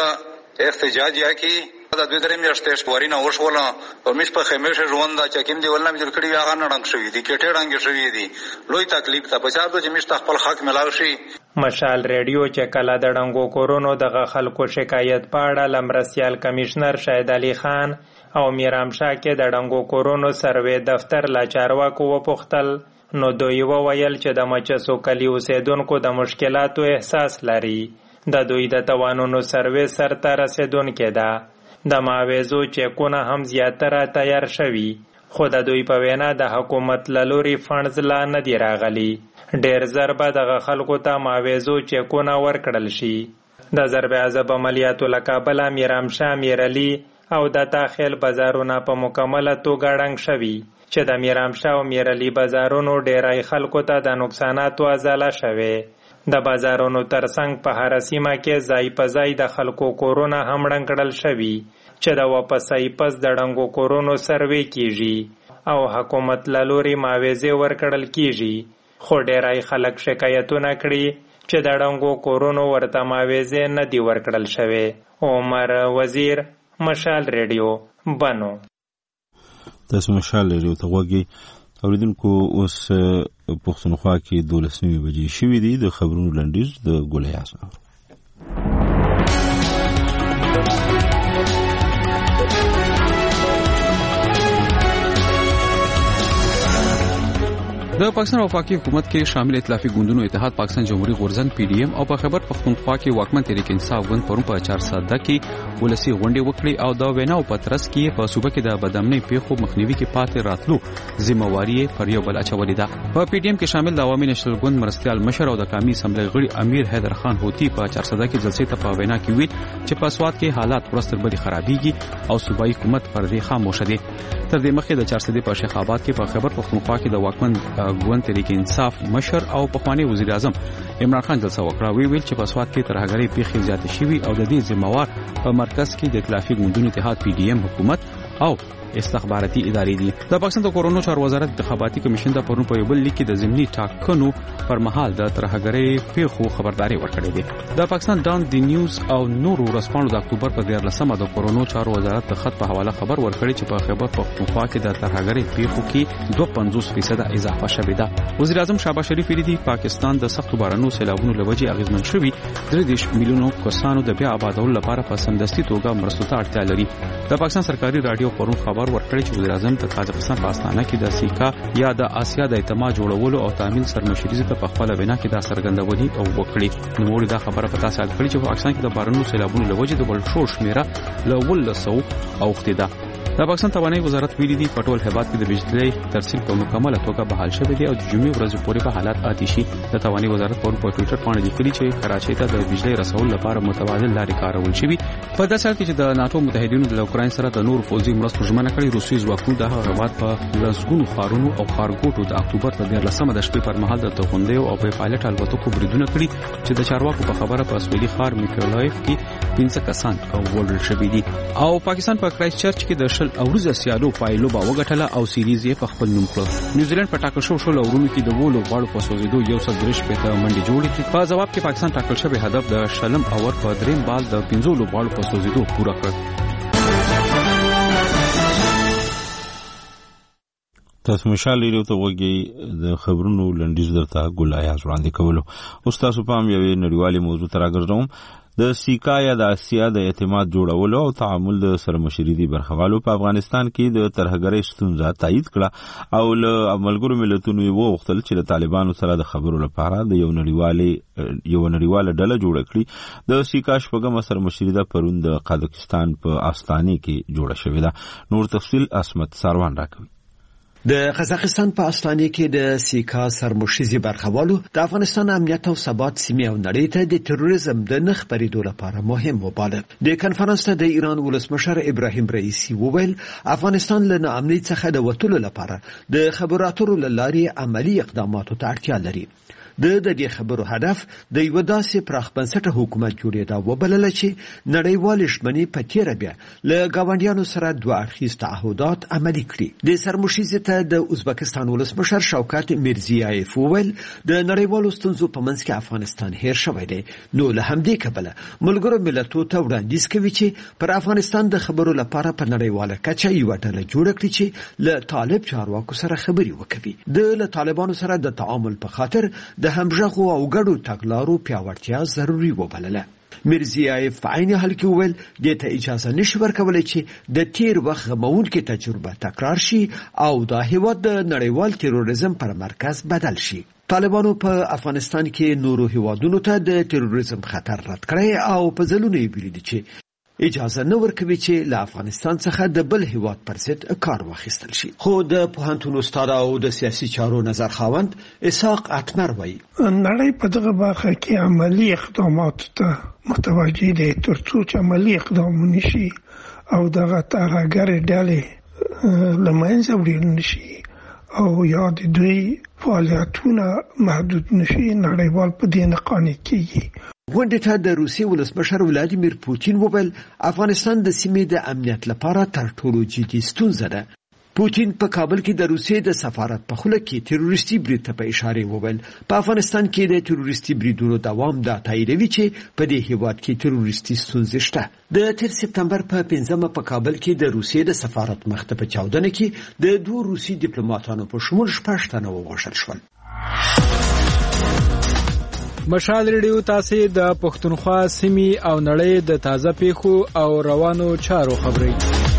میږه احتجاج یا کی دا 2-3 میاشتې شوري نه وشوله او مش په خمیشه ژوند دا چکیم دی ولنه مجل کړي هغه نه ډنګ شوی دي کټه ډنګ شوی دي لوی تکلیف ته په 4 چې مش خپل حق ملاوي شي. مشال ریډیو چې کله د ډنګو کورونو دغه خلکو شکایت پاړه لمرسیال کمشنر شاهد علي خان او میرامشاه کې د ډنګو کورونو سروې دفتر لا چارواکو وپوښتل نو دوی وویل چې د مچسو کلی اوسیدونکو د مشکلاتو احساس لري. د دوی د توانونو سروې سرته رسیدونکې ده. د معاوضو چیکونه هم زیاتره تیار شوي، خو د دوی په وینا د حکومت له لوري فنډز لا نه دي راغلي. ډېر زر به دغه خلکو ته معاوضو چیکونه ورکړل شي. د ضرب عضب عملیاتو له کابله میرامشاه، میرعلي او د تاخیل بازارونه په مکمله توګه ړنګ شوي چې د میرامشاه او میرعلي بازارونو ډیری خلکو ته د نقصاناتو ازاله شوي. د بازارونو ترڅنګ په هر سیمه کې ځای په ځای د خلکو کورونه هم ړنګ کړل شوي چې د واپسۍ پس د ړنګو کورونو سروې کیږي او حکومت له لوري معاوضې ورکړل کیږي. خو ډیری خلک شکایتونه کړي چې د ړنګو کورونو ورته معاوضې نه دي ورکړل شوي. عمر وزیر، مشال ریډیو، بنو. تاسو مشال ریډیو ته غوږی اوریدونکو. اوس پښتونخوا کې 12 بجې شوې دي. د خبرونو لنډیز د ګولیا سره. د پاکستان وفاقي حکومت کې شامل ائتلافي ګوندونو اتحاد پاکستان جمهوریت غورځنګ PDM او په خیبر پختونخوا کې واکمن تحریک انصاف ګوند پرون په 4 ساده کې ولسی غونډه وکړي او دا وینا په ترڅ کې په صوبه کې د بدامنۍ پیښو مخنیوي کې پاتې راتلو ذمہواری پر یو بل اچولې ده. په PDM کې شامل د عوامي نشل ګوند مرستيال مشر او د قومي اسمبلی غړي امیر حیدر خان هوتی په 4 ساده کې جلسې ته په وینا کې ویل چې په سواد کې حالات ورستر بدی خرابيږي او صوبایي حکومت پر دې خاموشه دي. تر دې مخکې د 4 ساده په شیخ آباد کې په خیبر پختونخوا کې د واکمن ګوند تحریک انصاف مشر او پخوانی وزیر اعظم عمران خان جلسه وکړه. ویل چې په سواد کې ترهګرۍ پیښې زیاتې شوي او د دې ذمہوار په مرکز کې د ائتلافي ګوندونو اتحاد PDM حکومت او استخباراتي ادارې دي. د پاکستان د کورونو چارو وزارت انتخاباتي کمیشن د پرون په یو بل لیک کې د ضمني ټاکنو پر مهال د ترهګرۍ پیښو خبرداري ورکړې ده. د پاکستان ډان دی نیوز او نورو ورځپاڼو د اکتوبر په 14مه د کورونو چارو وزارت د خط په حواله خبر ورکړی چې په خیبر پختونخوا کې د ترهګرۍ پیښو کې 52% اضافه شوې ده. وزیر اعظم شهباز شریف ویلي پاکستان د سختو بارانو سیلابونو لوجې اغیزمن شوی 3 میلیونو کسانو د بیا آبادولو لپاره په سمدستي توګه مرستو ته اړتیا لري. د پاکستان سرکاري رادیو پرون خبر ورکړی چې وزیر اعظم د قازقستان په استانه کې د سیکا یا د آسیا د اعتماد جوړولو او تامین سرمشري ته په خپل وینا کې د سرګندونی او وکړي. نو دا خبره پتا سات کړی چې په پاکستان کې د بارانو سیلابونو لوجې د ولشور شمیره لول لسو اوخته ده. د پاکستان توانایي وزارت ویلي دی په ټول هیواد کې د بجلی ترسیل په مکمله توګه بحال شوی دی او د جمعې ورځې پورې په حالات عادي شي. د توانایي وزارت په ټوئیټر باندې لیکلي چې کراچۍ ته د بجلی رسول لپاره متبادل لارې کارول شوي. په داسې حال کې چې د ناتو متحدینو د اوکراین سره د نور فوزي مرستو ژمنه کړې، روسي ځواکونو د هغه هیواد په لسګونو ښارونو او ښارګوټو د اکتوبر په 14مه د شپې پر مهال د توغندیو او په پایلټ الوتکو بریدونه کړي چې د چارواکو په خبره په سویلي ښار میکولایف کې 15 کسان وژل شوي دي. او پاکستان په کرایسټ چرچ کې د شل اورزه سیالو پایلو با وګټله او سیریز یې په خپل نوم کړ. نیوزیلند په ټاکل شو لورونو کې د وولو غواړو په سوزیدو 130 پته منډي جوړې کړې. په جواب کې پاکستان ټاکل شوی هدف د شلم اور په دریم بال د 15 غواړو په سوزیدو پوره کړ. تاسو مشال لري ته وګي د خبرونو لنډیز درته ګولای وړاندې کولو. اوس تاسو په یوې نړیوالې موضوع تر راګرځوم. د سیکا یا د آسیا د اعتماد جوړولو او تعامل د سرمشري دی برخوالو په افغانستان کې د ترهګرۍ ستونزه تایید کړه او له ملګرو ملتونو یې وغوښتل چې د طالبانو سره د خبرو لپاره د یو نړیواله ډله جوړه کړي. د سیکا شپږمه سرمشري د پرون د قازقستان په آستانه کې جوړه شوې ده. نور تفصیل اسمت ساروان راکوي. د قزاقستان په استانه کې د سیکا سرمشري برخوالو د افغانستان امنیت او ثبات سیمې او نړۍ ته د تروریزم د نه خبرېدو لپاره مهم وباله. د کنفرانس ته د ایران ولسمشر ابراهیم رئیسی وویل افغانستان له ناامنۍ څخه د وټولو لپاره د خبرو اترو لارې عملی اقداماتو ته اړتیا لري. د دې خبرو هدف د یو داسې پراخ بنسټه حکومت جوړېدا وبلل چې نړیوال شمنې په تیر بیا له گاونډیانو سره دوه اړخیز تعهدات عملي کړي. د سرمشري ته د ازبکستان ولسمشر شوکت میرزیایف وویل د نړیوالو ستونزو په منځ کې افغانستان هیر شوی دی. نو له همدې کبله ملګرو ملتونو ته وړاندیز کوي چې پر افغانستان د خبرو لپاره په نړیواله کچه یو ډله جوړ کړي چې له طالب چارواکو سره خبري وکړي. د طالبانو سره د تعامل په خاطر د همغږو او ګډو تګلارو پیاوړتیا ضروری وبلله. میرزیایف په عین حال کې وویل دې ته اجازه نشي ورکولای چې د تیر وخت غموونکې تجربه تکرار شي او دا هیواد د نړیوال تروریزم پر مرکز بدل شي. طالبانو په افغانستان کې نورو هیوادونو ته د تروریزم خطر رد کړی او په ځلونو یې ویلي چې اجازه نه ورکوي چې له افغانستان څخه د بل هیواد پر ضد کار واخیستل شي. خو د پوهنتون استاد او د سیاسي چارو نظر خاوند اسحاق اتمر وایي نړۍ په دغه برخه کې عملی اقدامات ته متوجه دي ترڅو چې عملی اقدام نشي او دغه ترهګر ډلې لمنځه وړل نشي او یا د دوی فعالیتونه محدود نشي نړیوال په دې نه قانع کیږي. غونډې ته د روسیې ولسمشر ولادیمیر پوتین وویل افغانستان د سیمې د امنیت لپاره تر ټولو جدي ستونزه ده. پوتین په کابل کې د روسیې د سفارت په خوله کې تروریستي برید ته په اشاره وویل په افغانستان کې د تروریستي بریدونو دوام دا تاییدوي چې په دې هیواد کې تروریستي ستونزې شته. د تیر سپتمبر په 5 په کابل کې د روسیې د سفارت مخ ته په چاودنه کې د 2 روسي ډیپلوماټانو په شمول 6 تنه ووژل شول. مشال ریډیو تاسو د پښتونخوا سیمې او نړۍ د تازه پیښو او روانو چارو خبري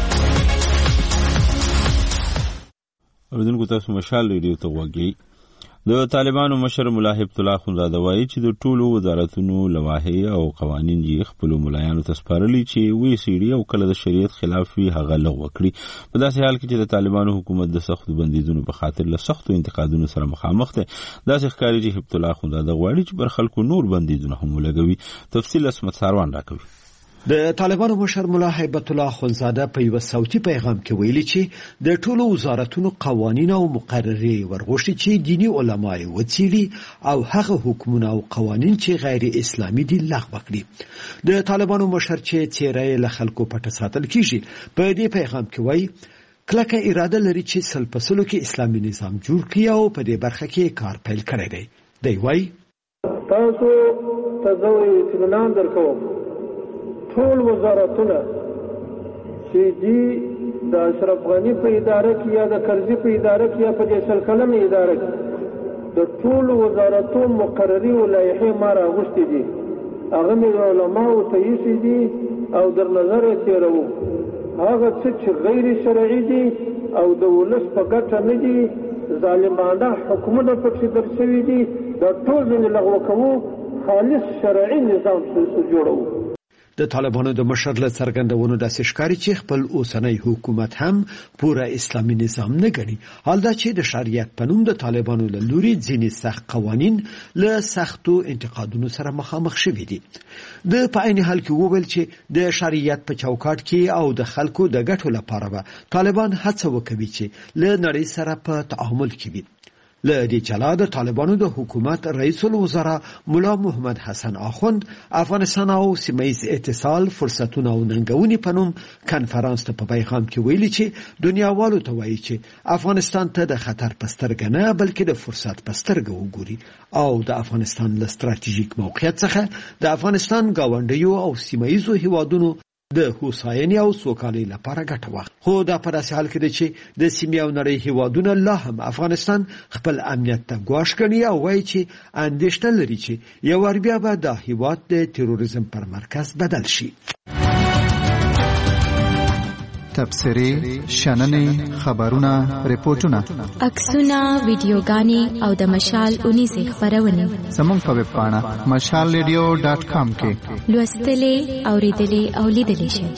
اوریدونکو تاسو مشال ریډیو ته وګورئ. د طالبانو مشر مولا هیبت الله خونزاده وایي چې د ټولو وزارتونو لوایح او قوانین یې خپل ملایانو ته سپارلي چې وی سیډي او کله د شریعت خلاف وي هغه لغوه کړي. په داسې حال کې چې د طالبانو حکومت د سختو بندیزونو په خاطر له سختو انتقادونو سره مخامخ دی داسې ښکاري چې هیبت الله خونزاده غواړي چې بر خلکو نور بندیزونه هم ولګوي. تفصیل اسمت ساروان راکوي. د طالبانو مشر مولا هیبت الله خونزاده په یو صوتي پیغام کې ویلي چې د ټولو وزارتونو قوانین او مقررې ورغوښتي چې دینی علما یې وڅېړي او هغه حکمونه او قوانین چې غیر اسلامي دي لغوه کړي. د طالبانو مشر چې څیرې له خلکو پټه ساتل کیږي په دې پیغام کې وایي کلکه اراده لري چې سلپسلو کې اسلامي نظام جوړ کړي او په دې برخه کې کار پیل کړی دی. دی وایي تاسو ته زه اطمینان درکوم ټول وزارتونه چې دي د اشرف غنی په اداره کې یا د کرزي په اداره کې یا په دې سلکلمې اداره کې د ټول وزارتو مقرري او لایحې ما راغوښتي دي هغه مې علماو ته یې دي او در نظر یې تیرو هغه څه چې غیر شرعي دي او د ولس په ګټه نه دي ظالمانه حکومت پکې درشوي دي د ټول نه لغوه کوو خالص شرعي نظام جوړو. د طالبانو د مشر له څرګندونو داسې ښکاري چې خپل اوسنی حکومت هم پوره اسلامي نظام نه ګڼي. حال دا چې د شریعت په نوم د طالبانو له لوري ځینې سخت قوانین له سختو انتقادونو سره مخامخ شوي دي. د په عین حال کې وویل چې د شریعت په چوکاټ کې او د خلکو د ګټو لپاره به طالبان هڅه وکوي چې له نړۍ سره په تعامل کې وي. له دې جلا د طالبانو د حکومت رئیس الوزراء مولا محمد حسن آخوند افغانستان او سیمه‌ییز اتصال فرصتونه او ننګونې په نوم کنفرانس ته په پیغام کې ویلي چې دنیاوالو ته وایي چې افغانستان ته د خطر په سترګه نه بلکې د فرصت په سترګه وګوري او د افغانستان له ستراتیژیک موقعیت څخه د افغانستان ګاونډیو او سیمه‌ییزو هیوادونو د هوساینې او سوکالۍ لپاره ګټه واخلي. خو دا په داسې حال کې دی چې د سیمې او نړۍ هیوادونه لا هم افغانستان خپل امنیت ته ګواښ ګڼي او وایي چې اندېښنه لري چې یو وار بیا به دا هیواد د تروریزم پر مرکز بدل شي. تبصرې، شننې، خبرونه، ریپورتونه، عکسونه، ویډیوګانې او د مشال اونیزې خبرونه زموږ په ویب پاڼه mashalradio.com کې لوستلې، اوریدلې او لیدلې شئ.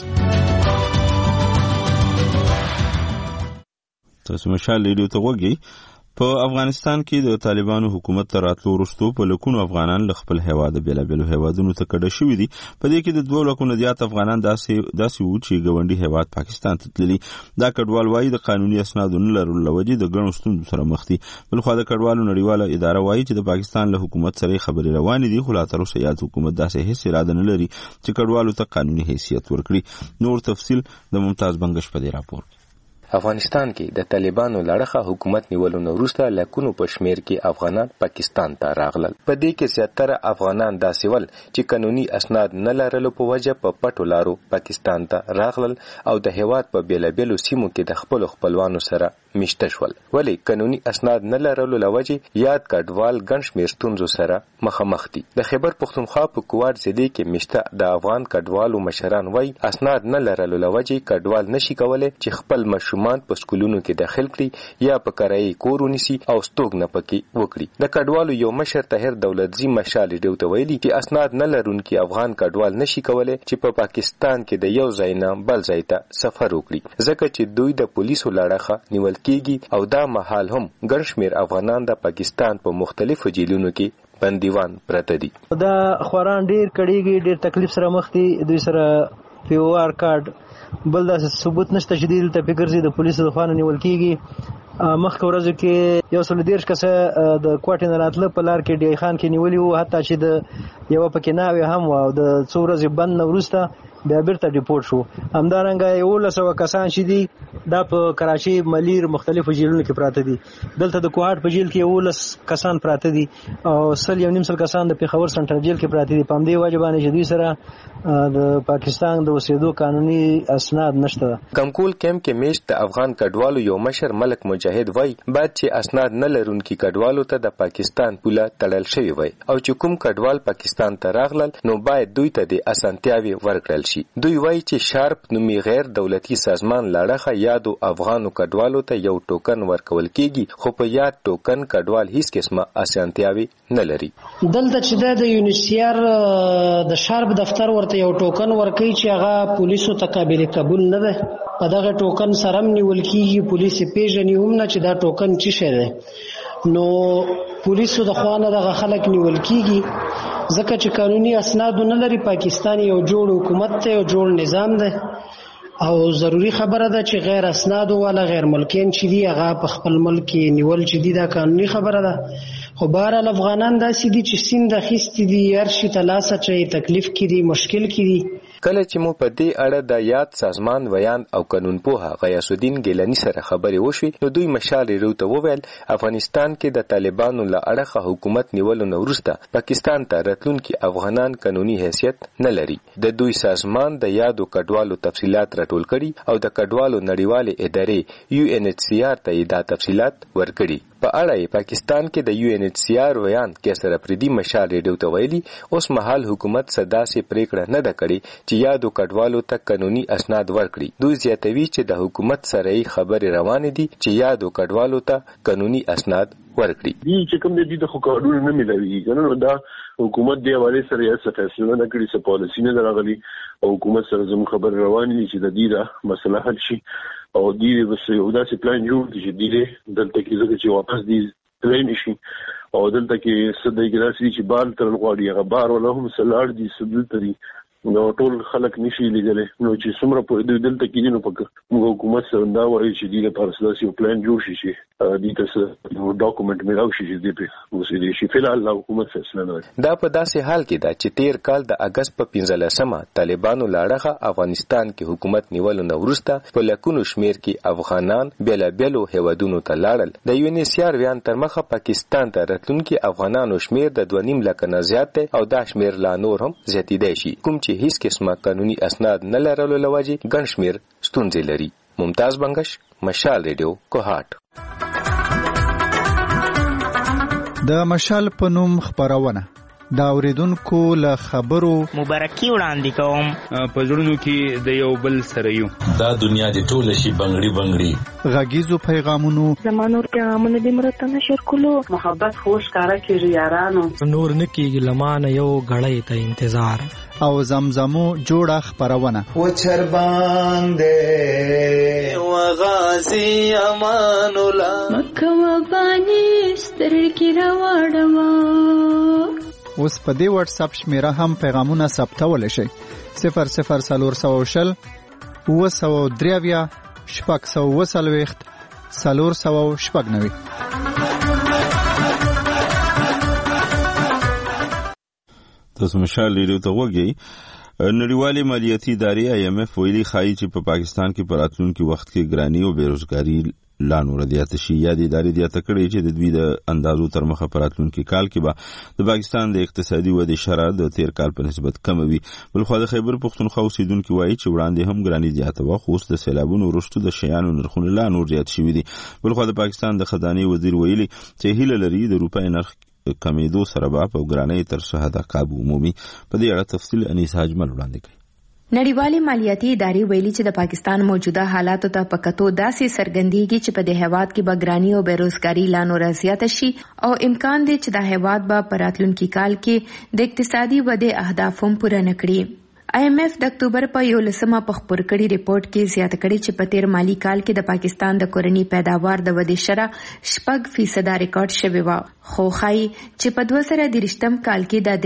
تاسو مشال ریډیو ته وګورئ. په افغانستان کې د طالبانو حکومت تر راتلو وروسته په لکونو افغانان له خپل هیواد بیلابیلو هیوادونو ته کډه شوي دي. په دې کې د 2 لکونو زیات افغانان داسې وو چې ګاونډي هیواد پاکستان ته تللي. دا کډوال وایي د قانوني اسنادو نه لرلو له وجې د ګڼو ستونزو سره مخ دي. بلخوا د کډوالو نړیواله اداره وایي چې د پاکستان له حکومت سره خبرې روانې دي خو لا تر اوسه یاد حکومت داسې هیڅ اراده نه لري چې کډوالو ته قانوني حیثیت ورکړي. نور تفصیل د ممتاز بنگش په دې راپور. افغانستان کې د طالبانو لړخه حکومت نیولو وروسته لکونو په شمیر کې افغانان پاکستان ته راغلل. په دې کې زیاتره افغانان داسې ول چې قانوني اسناد نه لرلو په وجه په پټو لارو پاکستان ته راغلل او د هیواد په بیلابیلو سیمو کې د خپل خپلوانو سره مشته شول. ولی قانوني اسناد نه لرلو لوجه یاد کډوال ګڼ شمېر ستونزو سره مخامخ دي. د خیبر پښتونخوا په کوټ ضلع کې مشته د افغان کډوالو مشران وایي اسناد نه لرلو لوجه کډوال نشي کولای چې خپل ماشومان په سکولونو کې داخل کړي یا په کرایي کور ونیسي او ستوګ نه پکې وکړي. د کډوالو یو مشر طاهر دولتزي مشال ډیو ته ویلي چې اسناد نه لرونکي افغان کډوال نشي کولای چې په پاکستان کې د یو ځای نه بل ځای ته سفر وکړي ځکه چې دوی د پولیسو لړخه نیول کیږي او دا مهال هم ګڼ شمېر افغانان د پاکستان په مختلفو جیلونو کې بندیوان پراته دي. دا خوران ډیر کړيږي، ډیر تکلیف سره مخ دي. دوی سره پی او آر کارت بل د ثبوت نشته چې دوی ته فکر زی د پولیسو د خوانه نیول کیږي. مخکې ورځو کې یو څل ډیر کسه د کوټې نه راتله په لار کې ډی خان کې نیولي وو، حتی چې د یو پکې ناوې هم و د څو ورځې بند نه وروسته بیا بیرته ډیپورټ شو. همدارنګه 1100 کسان چې دي دا په کراچي، ملیر، مختلفو جیلونو کې پراته دي. دلته د کوهاټ په جیل کې 11 کسان پراته دي او 100 کسان د پیښور سنټرل جیل کې پراته دي. په همدې وجه باندې چې دوی سره د پاکستان د اوسېدو قانوني اسناد نشته. کمکول کیمپ کې میشت د افغان کډوالو یو مشر ملک مجاهد وای بعد چې اسناد نه لرونکي کډوالو ته د پاکستان پوله تړل شوی وای او چې کوم کډوال پاکستان ته راغلل نو باید دوی ته د اسانتیاوي ورکړل شي. دوی وای چې شارپ نومي غیر دولتي سازمان لړخه یادو افغانو کډوالو ته یو ټوکن ورکول کیږي خو په یاد ټوکن کډوال هیڅ قسمه اسانتیاوي نه لري. دلته چې د یونیسیار د شارپ دفتر ورته یو ټوکن ورکوي چې هغه پولیسو ته قابل قبول نه ده. په دغه ټوکن سره نیول کیږي، پولیس پیژني هم نه چې دا ټوکن څه شی دی. نو پولیسو د خوانه دغه خلک نیول کیږي ځکه چې قانوني اسناد نه لري. پاکستان یو جوړ حکومت ته یو جوړ نظام دی او ضروری خبره ده چې غیر اسناد ولا غیر ملکین چې دی هغه په خپل ملک نیول چې دی دا قانوني خبره ده. خو بهرحال افغانان داسې دي چې سیند اخیستي دي، هر شي ته لاسه چې تکلیف کې دي، مشکل کې دي. کله چې مو په دې اړه د یاد سازمان ویان او قانون پوها غیاث الدین ګیلانی سره خبرې وشوې نو دوی مشال ریوته وویل افغانستان کې د طالبانو له اړخه حکومت نیولو نه وروسته پاکستان ته راتلونکي افغانان قانوني حیثیت نه لري. د دوی سازمان د یادو کډوالو تفصيلات راټول کړي او د کډوالو نړیوالې ادارې UNHCR ته دا تفصيلات ورکړي. په اړه پاکستان کې د UNHCR ویان کیسر افریدي مشال ریډیو ته ویلي اوس مهال حکومت صدا سي پریکړه نه ده کړې چې یادو کډوالو ته قانوني اسناد ورکړي. دوی زیاتوي چې د حکومت سره خبرې روانې دي چې یادو کډوالو ته قانوني اسناد ورکړي. دي چې کوم دي د قانون نه ملوي کنه دا حکومت دی حواله سره یې څه فیصله نه کړی، څه پالیسی نه راغلي او حکومت سره زموږ خبر روانې دي چې د دې دا مسله حل شي او دې بس یو داسې پلان جوړ دي چې دې دلته کې زګ چې واپس دي پلان شي او دلته کې سده ګراسي چې بال تر غواړي هغه بار ولا هم سلاړ دي سدل تري نو ټول خلک نشي لیدلې نو چې څومره په دلته کې نو په موږ حکومت سره دا وایي چې دې لپاره سلاسي پلان جوړ شي چې دې تاسو نو ډاکومنت ملاوي شي چې دې په وسیله شي فلال حکومت فیصله نه دا په داسې حال کې دا چې 13 کال د اگست په 15مه طالبانو لاړه افغانستان کې حکومت نیولو نه وروسته په لکونو شمیر کې افغانان بیلابیلو هیوادونو ته لاړل. د UNHCR ویان تر مخه پاکستان ته راتلونکي افغانانو شمیر د 2.5 لک نه زیات دی او دا شمیر لا نور هم زیاتیدای شي کوم چې هیڅ قسمه قانوني اسناد نه لرلو لوجه ګڼ شمیر ستونزې لري. ممتاز بنگش، مشال ریډیو، کوهاټ. د مشال په نوم خبرونه دا اوریدونکو له خبرو مبارکي وړاندې کوم. په زړونو کې د یو بل سره یو دا دنیا د ټول شي بنگړي بنگړي غږیزو پیغامونو زمانو پیغامونه د مرته نشر کولو محبت خوش کارا کیږي یارانو نور نکیږي لمانه یو غړې ته انتظار او زمزمو جوړه خبرونه و چر باندې و غازی امان الله مکه وبانی سترګې راوړم. اوس په دې واتس اپ شمیره هم پیغامونه ثبتول شي 00420 903 شپږ 490. تاسو مشال ریډیو ته وګورئ. نړیوالې مالیاتي ادارې IMF ویلي ښایي چې په پاکستان کې په راتلونکي وخت کې ګرانی او بیروزګاری لا نور زیات شي. یا د ادارې زیاته کړې چې د دوی د اندازو تر مخه په راتلونکي کال کې به د پاکستان د اقتصادي ودې شرح د تیر کال په نسبت کم وي. بلخو د خیبر پښتونخوا اوسیدونکو وایي چې وړاندې هم ګراني زیاته وه، خو اوس د سیلابونو وروسته د شیانو نرخونه لا نور زیات شوي دي. بلخو د پاکستان د خزانې وزیر ویلي چې هیله لري د روپۍ نرخ کمیدو سره به په ګرانۍ تر څه حده قابو عمومي. په دې اړه تفصیل انیس حاجمل وړاندې کوي. نړیوالې مالیاتي ادارې ویلي چې د پاکستان موجوده حالاتو ته په کتو داسې څرګندېږي چې په دې هیواد کې به ګراني او بیروزګاري لا نور زیاته شي او امکان دی چې دا هیواد به په راتلونکي کال کې د اقتصادي ودې اهداف هم پوره نه کړي. IMF د اکتوبر په 11 په خپور کړي ریپورت کې زیاته کړي چې په تیر مالی کال کې د پاکستان د کورنی پیداوار د ودې شرح 6% ریکارډ شوی و، خو خای چې په 2023 کال کې د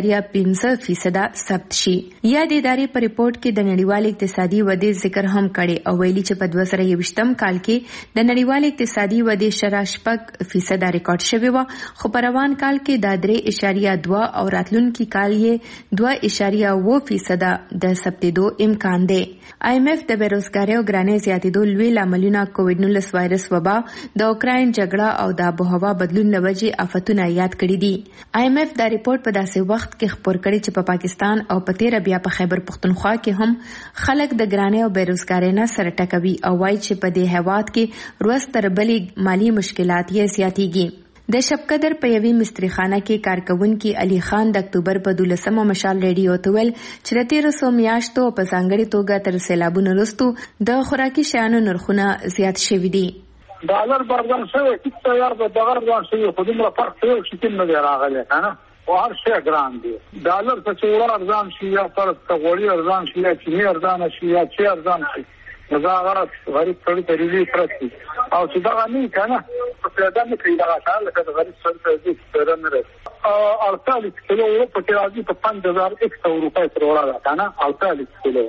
3.5% ثبت شي. یا د ادارې په ریپورت کې د نړیوال اقتصادي ودې ذکر هم کړي او ویلي چې په 2023 کال کې د نړیوال اقتصادي ودې شرح 6% ریکارډ شوی و، خو په روان کال کې د 3.2 او راتلونکي کال یې 2.9% د ثبتېدو امکان دی. IMF د بیروزګارۍ او ګرانۍ زیاتېدو لوی لاملونه کووډ-19 وایرس وبا، د اوکراین جګړه او د آبوهوا بدلون له وجې آفتونه یاد کړي دي. IMF دا ریپورت په داسې وخت کې خپور کړي چې په پاکستان او په تیره بیا په خیبر پښتونخوا کې هم خلک د ګرانۍ او بیروزګارۍ نه سره ټکوي او وایي چې په دې هیواد کې ورځ تر بلې مالی مشکلات یې زیاتېږي. د شپقدر په یوې مستریخانه کې کارکونکي علي خان د اکتوبر په 12 مشال ریډیو ته ویل چې د 1300 میاشتو په ځانګړي توګه تر سیلابونو وروسته د خوراکي شیانو نرخونه زیات شوي دي. ډالر بارګان شوی چې تیار به دغه ځان شوی خو دغه فرق څه چې نه دی راغلی کنه او هر شی ګران دی. ډالر څه ور ارزان شي یا پر غوړي ارزان شي یا چینی ارزان شي یا چی ارزان شي دا غلط غریب ټول تریلی پرتی او چې دا نه کنه په دا نه کیدا راځي لکه غریب څل ته دې ستاره نه راځي 48 کیلو په کې راځي په 5100 روپۍ پر وړا کنه 48 کیلو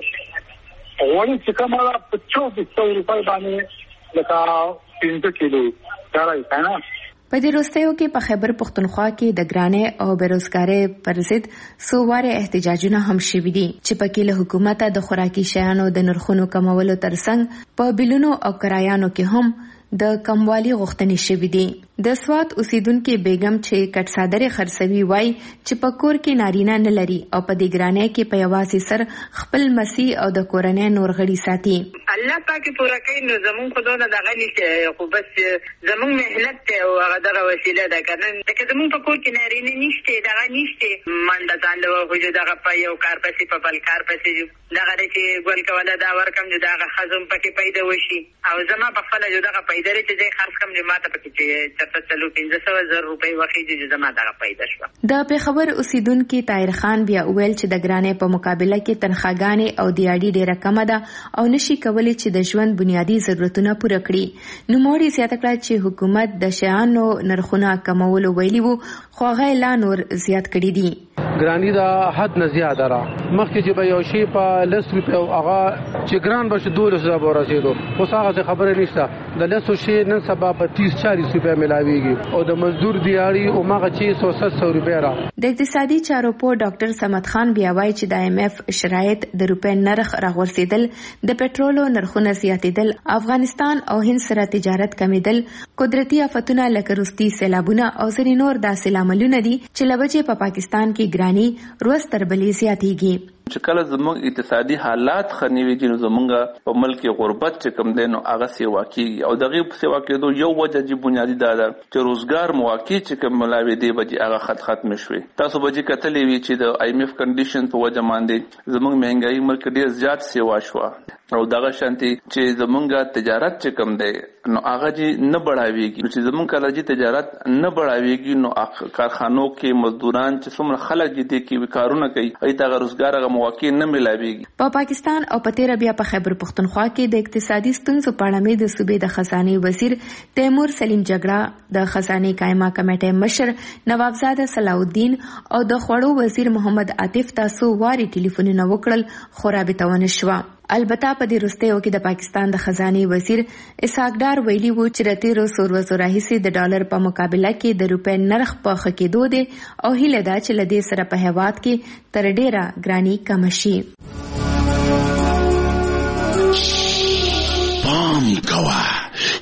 وړي چې کومه په 2400 روپۍ باندې لکه 3 کیلو راځي کنه. په دې وروستیو کې په خیبر پښتونخوا کې د ګرانۍ او بیروزګارۍ پر ضد څو واره احتجاجونه هم شوي دي چې پکې له حکومت د خوراکي شیانو د نرخونو کمولو ترڅنګ په بیلونو او کرایانو کې هم د کموالي غوښتنې شوې دي. د سوات اوسیدونکو بیگم چې کټ صادره خرڅوي وای چې په کور کې نارینه نه لري او په دې ګرانۍ کې په یوازې سر خپل مسی او د کورنۍ نور غړي ساتي. الله پاک پورا کوي نو زمون خدای نه دغه نشته خو بس زمون مهنت ته او هغه دغه وسیله ده کنه چې زمون په کور کې نارینه نشته دغه نشته منډه ځان له وجو دغه په یو کار پسې په بل کار پسې دغه چې ګول کوله دا ورکم چې دغه خزم پکې پیدا وشي او زما په خپل جو دغه پیدا لري چې خرڅ کم جماعت پکې چې تفصیلو 1500 روپۍ واخیږي چې زما دغه پیدا شو. د پیښور اوسیدونکو طاهر خان بیا ویل چې د ګرانۍ په مقابله کې تنخواګانې او دیاړي ډیره کمه ده او نشي کولی چې د ژوند بنیادی ضرورتونه پوره کړي. نو موري زیاته کړه چې حکومت د شیانو نرخونه کمولو ویلي وو خو هغه لا نور زیات کړي دي. ګرانی دا حد نه زیاده را مخکې چې به یو شی په 10 روپۍ او هغه چې ګران بشه 200 به رسیدو خو هغه خبره نشته د 100 شی نن سبا په 30-40 روپۍ ملاويږي او د مزدور دیاړي او ماغه چې 100 روپۍ را. د اقتصادي چارو په ډاکټر صمد خان بیا وایي چې د IMF شرایط د روپۍ نرخ راغورځیدل د پټرولو نرخونه زیاتیدل افغانستان او هند سره تجارت کمیدل قدرتي آفتونه لکه روسي سیلابونه او ځینې نور داسې لاملونه دي چې لوجه په پاکستان کې ګراني روز تر بلې زیاتېږي. چې کله زموږ اقتصادي حالات خنیوي چې زموږ په ملک غربت چې کم دي نو هغه سیوا کیږي او دغه سیوا کېدو یو وجه چې بنیادی دا ده چې روزګار مواقع چې کم ملاوي دی به هغه ختم شوي. تاسو به چې کتلې وی چې د IMF کنډیشن په وجه باندې زموږ مهنګای ملک ډیر زیات سیوا شو او دغه شانتي چې زموږ تجارت چې کم دی نو هغه چې نه بڑھاويږي چې زموږ کله چې تجارت نه بڑھاويږي نو کارخانو کې مزدوران چې څومره خلک دي کې کارونه کوي ای دا روزګار مواقع نه ملاويږي. په پاکستان او په تیر بیا په خیبر پښتونخوا کې د اقتصادي ستونزو په اړه مې د صوبې د خزانه وزیر تیمور سلیم جګړه د خزانه قائمه کمیټې مشر نوابزاده صلاح الدین او د خوړو وزیر محمد عاطف تاسو واري ټلیفونونه وکړل خو رابطه ونه شوه. البته په دې وروستیو کې د پاکستان د خزانه وزیر اسحاق ډار ویلي وو چې د 1300 ورځو راهیسې د ډالر په مقابله کې د روپۍ نرخ په ښه کېدو دی او هیله ده چې له دې سره په هیواد کې تر ډیره ګراني کم شي. پام کوه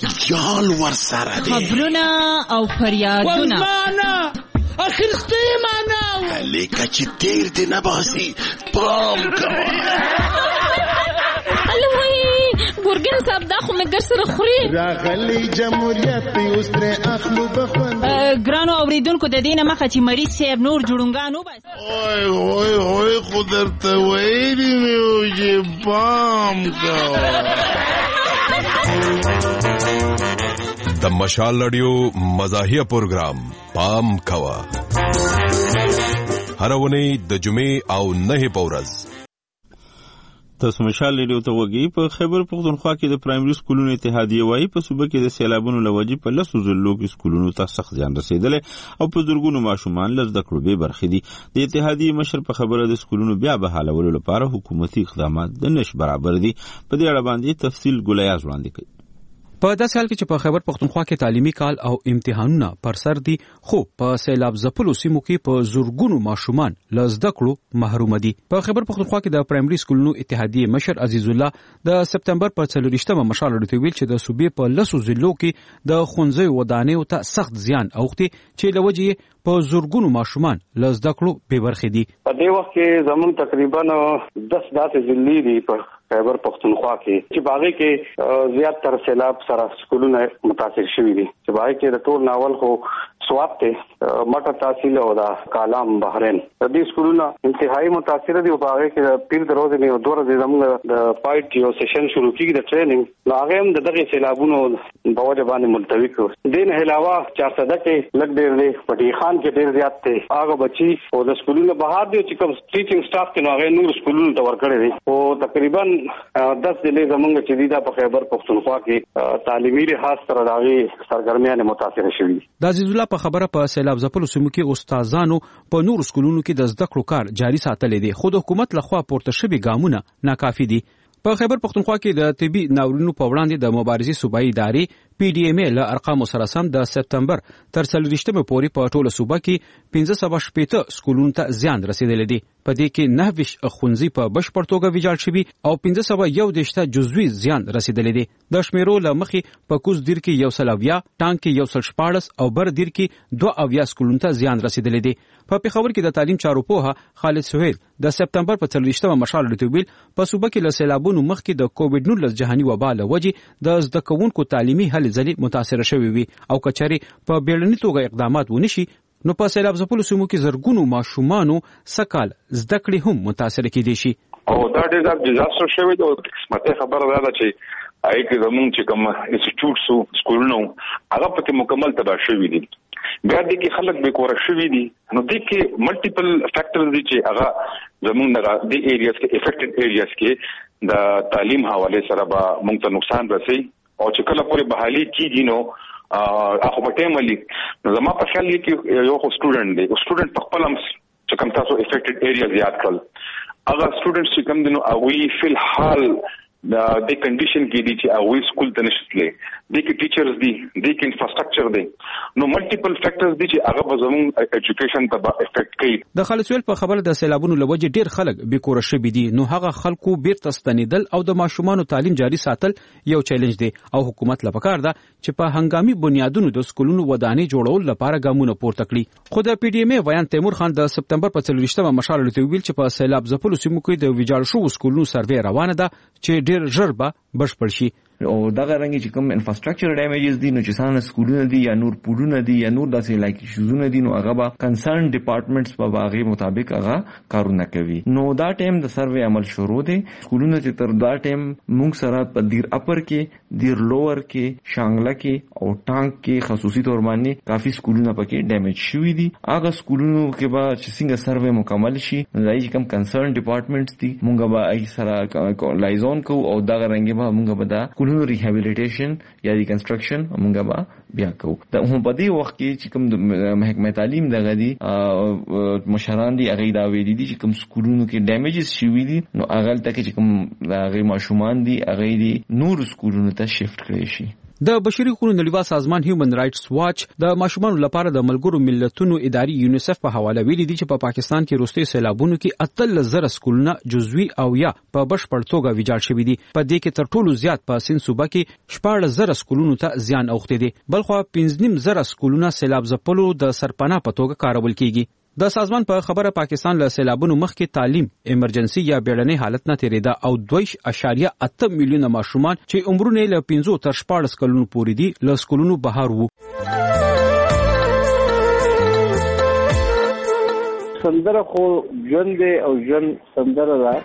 جال ورسره دی خبرونه او فریادونه والمانا اخرستی مانا لیکه چې تیر دی نباسي پام کوه ګورګین صاحب دا خو مې ګر سره خوري راغلی جمهوریت اوس ترې اخلو بخوند ګرانو اوریدونکو د دې نه مخه چې مریض صاحب نور جوړونګان وباسي اوی خو درته ویلي مې وو چې پام کوه. د مشال رادیو مزاحیه پروګرام پام کوه هر ونی د جمعې او نه په ورځ. تاسو مشال ریډیو ته وګورئ. په خیبر پختونخوا کې د پرایمري سکولونو اتحادیه وایي په صوبه کې د سیلابونو له وجې په 10 ضلعو کې سکولونو ته سخت زیان رسیدلی او په زرګونو ماشومان له زده کړو بې برخې دي. د اتحادیې مشر په خبره د سکولونو بیا بحالولو لپاره حکومتي اقدامات د نش برابر دي. په دې اړه باندې تفصیل ګولیاز وړاندې کوي. په داسې حال کې چې په خیبر پختونخوا کې تعلیمي کال او امتحانونه پر سر دي خو په سیلاب ځپلو سیمو کې په زورګونو ماشومان له زده کړو محروم دي. په خیبر پختونخوا کې د پرایمري سکولونو اتحادیې مشر عزیز الله د سپتمبر په 24مه مشال رادیو ویل چې د صوبې په 10 ضلعو کې د ښوونځیو ودانیو ته سخت زیان اوښتي چې له وجې په زورګونو ماشومان له زده کړو بې برخې دي. په دې وخت کې زموږ تقریبا 10 داسې ضلعې دي په خیبر پختونخوا کې چې باغې کې زیات تر سیلاب سره سکولونه متاثر شوي دي چې باغې کې د ټول ناول خو سواب ته مټه تحصیل او دا کالام بحرین د دې سکولونه انتهایی متاثر دي او باغې کې پیر دروازه نه دوه ورځې زموږ د پایټ یو سیشن شروع کیږي د ټریننګ نو هغه هم دغه سیلابونو په وجه باندې ملتوي کړ. دین علاوه 400 کې لګ ډېر دی پټي خان کې ډېر زیات دی هغه بچي او د سکولونو بهر دی چې کوم ټیچینګ سټاف کې نو هغه نور سکولونو ته ورکړي دي او تقریبا 10 ضلع زمونږ چې دی دا په خیبر پختونخوا کې تعلیمي لحاظ سره داغي سرګرمیان متاثر شوي. د عزیز الله په خبره په سیلاب ځپلو سیمو کې استادانو په نور سکولونو کې د زده کړو کار جاري ساتل دي خو د حکومت لخوا پورته شوي ګامونه ناکافي دي. په خیبر پختونخوا کې د طبي ناورینونو په وړاندې د مبارزې صوبایي ادارې PDMA له ارقامو سره سم د سپتمبر تر 30مه پورې په ټوله صوبه کې 580 سکولونو ته زیان رسیدلی دی. په دې کې 9 ښوونځي په بشپړ توګه ویجاړ شوي او 511 جزوي زیان رسیدلی دی. د شمیرو له مخې په کوز دیر کې 120 ټانک کې 114 او بر دیر کې 22 سکولونو ته زیان رسیدلی دی. په پیښور کې د تعلیم چارو پوهه خالد سهیل د سپتمبر په 30مه مشال رادیو ویل په صوبه کې له سیلابونو مخکې د کووډ-19 جهاني وبا له وجې د زده کوونکو تعلیمي هلې ځلې متاثر شوي وي او کچاري په بیړني توګه اقدامات ونشي نو په سیلاب ځپلو سیمو کې زرګونو ماشومانو سکال زده کړې هم متاثر کېدای شي. او دا ډېر ډیزاستر شوی دی. قسمته خبره ده چې اې زمونږ چې کوم انسټیټیوټس سکولونو هغه پکې مکمل تباہ شوي دي. بیا دې کې خلک به کور شوي دي نو دې کې ملټیپل فیکټرز دي چې هغه زمونږ د ایریاز کې افیکټډ ایریاز کې د تعلیم حواله سره به موږ ته نقصان رسي او چې کله پورې بحالي کیږي نو اخو په ټیم ولي نو زما په خیال کې یو سټوډنټ دی او سټوډنټ په خپل چې کوم تاسو افیکټډ ایریاز یاد کړل هغه سټوډنټ چې کوم دي نو هغه فل حال د کنډیشن کې دي چې هغه سکول ته نشتلې دي کې ټیچرز دي د انفراستراکچر دي نو ملټیپل فیکټرز دي چې هغه به زموږ اډوکیشن ته افیکټ کوي. د خالصویل په خبره د سیلابونو لوجه ډیر خلک بیکور شوي دي نو هغه خلکو بیرته ستنیدل او د ماشومانو تعلیم جاري ساتل یو چیلنج دی او حکومت لپاره ده چې په هنګامي بنیادونو د سکولونو ودانۍ جوړول لپاره ګامونه پورته کړي. خو د PDMA ویان تیمور خان د سپتمبر په 30مه مشال رادیو ویل چې په سیلاب ځپلو سیمو کې د ویجاړ شوو سکولونو سروې روانه ده چې ډیر ژر به بشپړ شي. او دغه رنګ چې کوم انفراستراکچر ډیمیجز دي نو چې څنګه سکولونه دي یا نور پورونه دي یا نور داسې لایک شوزونه دي نو هغه به کنسرن ډپارټمنټس په باغې مطابق هغه کارونه کوي. نو دا ټیم د سروې عمل شروع دي. سکولونه چې تر دا ټیم موږ سره په دیر اپر کې دیر لوور کې شانګله کې او ټانک کې خصوصي تور باندې کافي سکولونه پکې ډیمیج شوي دي. هغه سکولونو کې به چې څنګه سروې مکمل شي دای چې کوم کنسرن ډپارټمنټس دي موږ به ای سره لایزون کو او دغه رنګ به موږ به دا ریهابیلیټیشن یا ریکنسټرکشن موږ به بیا کوو. د هم په دې وخت کې چې کوم محکمه تعلیم دغه دي مشران دي هغه دا ویلي دي چې کوم سکولونو کې ډیمیجز شوي دي نو هغه تل کې چې کوم هغه ماشومان دي هغه دي نور سکولونو ته شفټ کړي شي. د بشري حقوقو نړیوال سازمان هیومن رائټس واچ د ماشومانو لپاره د ملګرو ملتونو اداري یونیسف په حواله ویلي دي چې په پاکستان کې وروستي سیلابونو کې 13,000 سکولونه جزوي او یا په بشپړ توګه ویجاړ شوي دي. په دې کې تر ټولو زیات په سند صوبه کې 14,000 سکولونو ته زیان اوښتی دي. بلخو 15,000 سکولونه سیلاب ځپلو د سرپناه په توګه کارول کیږي. د سازمان په خبره پاکستان له سیلابونو مخکې تعلیم ایمرجنسي یا بیړنۍ حالت نه تیریده او 2.8 میلیونه ماشومان چې عمرونه له 15 تر 14 کلونو پورې دي له سکولونو بهر وو. سندره خو ژوند دی او ژوند سندره ده،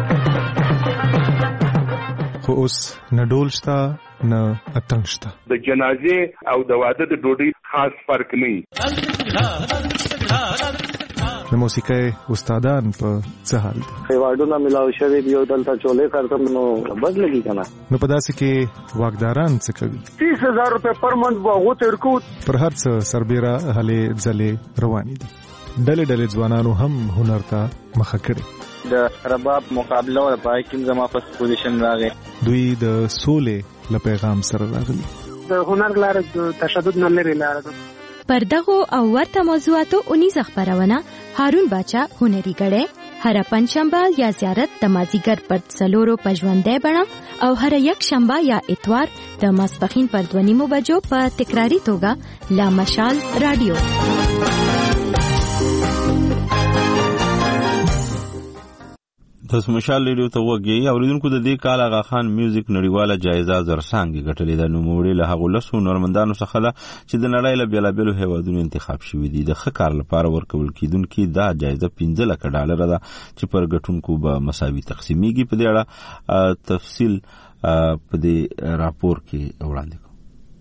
خو اوس نه ډول شته نه اتڼ شته. د جنازې او د واده د ډوډۍ خاص فرق نه. د موسیقۍ استادان په څه حال دي؟ ایوارډونه ملاو شوي دي او دلته چولې کارتم نو بد لګي کنه. نو په داسې کې واګداران څه کوي؟ 30,000 روپے پر منټ وغو تیر کو. پر هر څه سربېره هلې ځلې روانې دي. ډلې ځوانانو هم هنر ته مخه کړي. د رباب مقابله او پای کې زما په پوزیشن راغی. دوی د سولې له پیغام سره راغلي. د هنر لار د تشدد نه لري لار ده. پر دغه او ورته موضوعاتو 19 خبرونه هارون باچا هنري غړې هر پنځشنبه یا زیارت د مازیګر پر څلورو پژوندې بڼه او هر یک شنبه یا اتوار د ماسپخین پر 2:30 بجو په تکراری توګه لا مشال رادیو. تاسو مشال ریډیو ته وګورئ. اوریدونکو د دې کال آغا خان میوزیک نړیواله جایزه زرسانګ ګټلې ده. نوموړي له هغو لسو نورمندانو څخه ده چې د نړۍ له بیلابیلو هیوادونو انتخاب شوي دي. د ښه کار لپاره ورکول کیدونکي دا جایزه $15,00,000 ده چې پر ګټونکو به مساوي تقسیمیږي. په دې اړه تفصیل په دې راپور کې وړاندې کوم.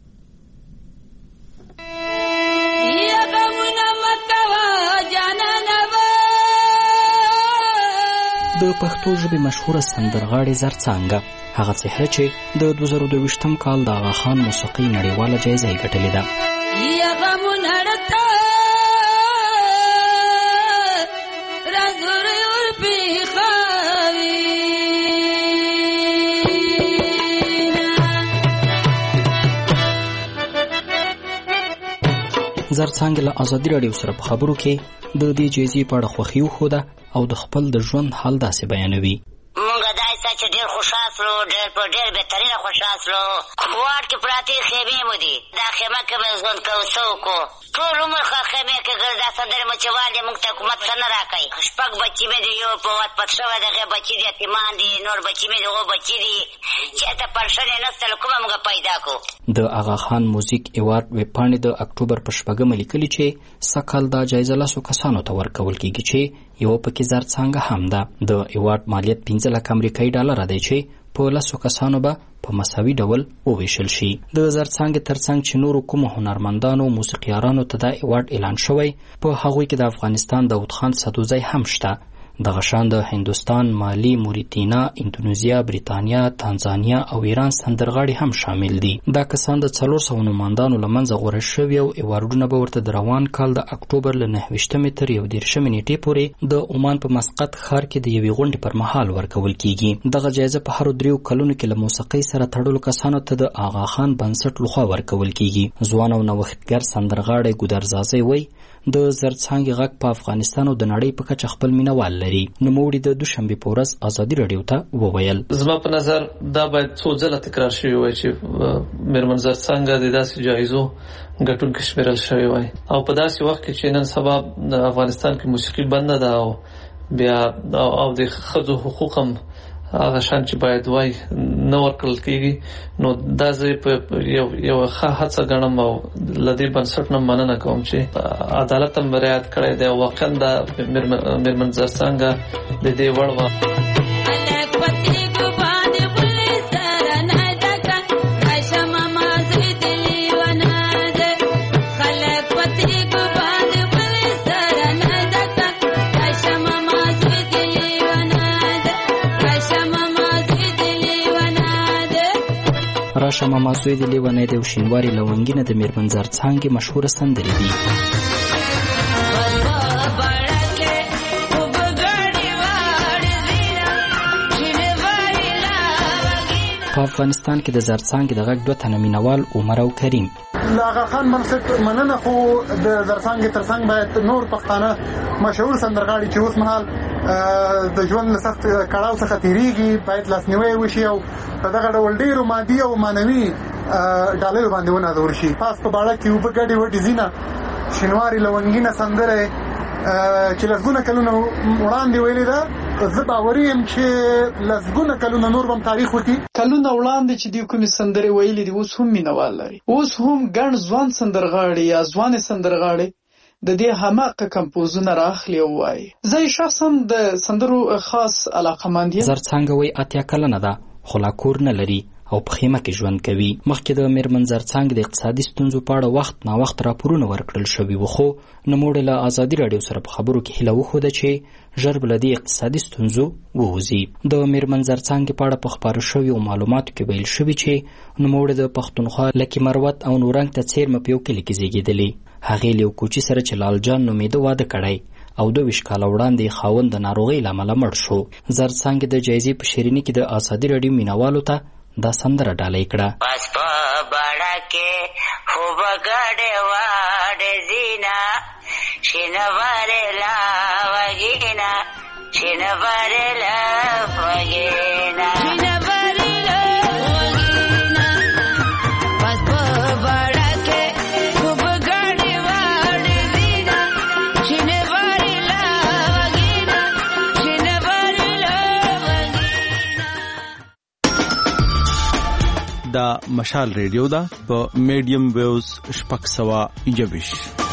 د پښتو ژبې مشهوره سندرغاړې زرڅانګه هغه څهره چې د 2022 کال د آغا خان موسیقي نړیواله جایزه یې ګټلې ده. زرڅانګه له ازادي راډیو سره په خبرو کې د دې جایزې په اړه خوښي وښوده او د خپل د ژوند حال داسې بیانوي. مونږ داسې چې ډېر خوشحال شولو، ډېر په ډېر بهترینه خوشحال شولو. واټ کې پراتې خیمې مو دي، دا خیمه کې مې ژوند کوو څه وکړو. ټول عمر خیمې کې ګرځا سندرې مو چې والې مونږ ته حکومت څه نه راکوي. شپږ بچي مې دي، یو په وات پټ شوی د هغې بچي دي یتیمان دي، نور بچي مې د هغو بچي دي. چېرته پنشن یې نشته، له کومه مونږ پیدا کړو. د آغا خان موزیک ایوارډ ویبپاڼې د اکتوبر په 6 لیکلي چې سږکال دا جایزه 10 کسانو ته ورکول کیږي چې یو پکې زرڅانګه هم ده. د ایوارډ مالیت $15,00,000 دی چې په 10 کسانو به په مساوي ډول وویشل شي. د زرڅانګې ترڅنګ چې نورو کومو هنرمندانو موسیقیارانو ته دا ایوارډ اعلان شوی، په هغوی کې د افغانستان داود خان سدوزی هم شته. دغه شان د هندوستان، مالی، موریتانا، اندونیزیا، بریتانیا، تانزانیا او ایران سندرغاړي هم شامل دي. دا کسان د 400 نوماندانو لمنځه غوړه شوي او ایوارډونه به ورته د روان کال د اکتوبر له 9 تر 11 نیټې پورې د عمان په مسقط ښار کې د یوې غونډې پر مهال ورکول کیږي. دغه جایزه په هر 3 کلونو کې له موسیقۍ سره تړلو کسانو ته د آغا خان بنسټ لخوا ورکول کیږي. ځوان او نوښتګر سندرغاړی ګودرزازی وای د زرڅانګې غږ په افغانستان او د نړۍ په کچه خپل مینوال لري. نوموړي د دوشنبه په ورځ ازادي راډیو ته وویل: زما په نظر دا باید څو ځله تکرار شوی وای چې میرمن زرڅانګه د داسې جایزو ګټونکې شمیرل شوی وای، او په داسې وخت کې چې نن سبا د افغانستان کې موسیقي بنده ده او بیا او د ښځو حقوق هم هغه شان چې باید وای نه ورکړل کېږي، نو دا زه په یو ښه هڅه ګڼم او له دې بنسټ نه مننه کوم چې عدالت هم رعایت کړی دی. واقعا دا میرمن زرڅانګه د دې وړ وه. راشه ماما زوی د لیونی د شینواري لونګینه د میرمن زرڅانګې مشهوره سندرې دي. په افغانستان کې د زرڅانګې د غږ 2 تنه مینوال عمر او کریم لاغا خان بنسټ مننه خو د زرڅانګې ترڅنګ باید نور پښتانه مشهور سندرغاړي چې اوس مهال د ژوند له سخت کړاو څخه تیریږي باید لاسنیوي وشي او په دغه ډول ډیرو مادي او معنوي ډالۍ باندې ونازور شي. پاس په باړه کې وبګړې وډی زینا شینواري لونګینه سندره چې لږونه کلونه وړاندې ویلې ده زه باوري یم چې لږونه کلونه نور هم تاریخ وکړي. کلونه وړاندې چې دوی کومې سندرې ویلې دي اوس هم مینوال لري. اوس هم ګڼ ځوان سندرغاړي یا ځوانې سندرغاړي د دې هماغه کمپوزونه راخلي او وایي. زه شخصا د سندرو خاص علاقمند یم. زرڅانګه وایي 80 کلنه ده خو لا کور نه لري او په خیمه کې ژوند کوي. مخکې د میرمن زرڅانګې د اقتصادي ستونزو په اړه وخت نا وخت راپورونه ورکړل شوي وو خو نوموړې له ازادي راډیو سره په خبرو کې هیله وښوده چې ژر به له دې اقتصادي ستونزو ووځي. د میرمن زرڅانګې په اړه په خپاره شویو معلوماتو کې ویل شوي چې نوموړې د پښتونخوا لکي مروت او نورنګ ته څیرمه په یو کلي کې زیږېدلې. هغې له یو کوچي سره چې لالجان نومېده واده کړی او 22 کاله وړاندې خاوند د ناروغۍ له امله مړ شو. زرڅانګې د جایزې په شیریني کې د ازادي راډیو مینوالو ته دا سندره ډالۍ کړه. پس په باړه کې خوب ګډه واډه زینا شینواره لا وګینا شینواره لا وګینا شینواره لا وګینا پس په باړه کې خوب ګډه واډه زینا شینواره لا وګینا شینواره لا دا مشال ریډیو دا په میډیم ویوز 621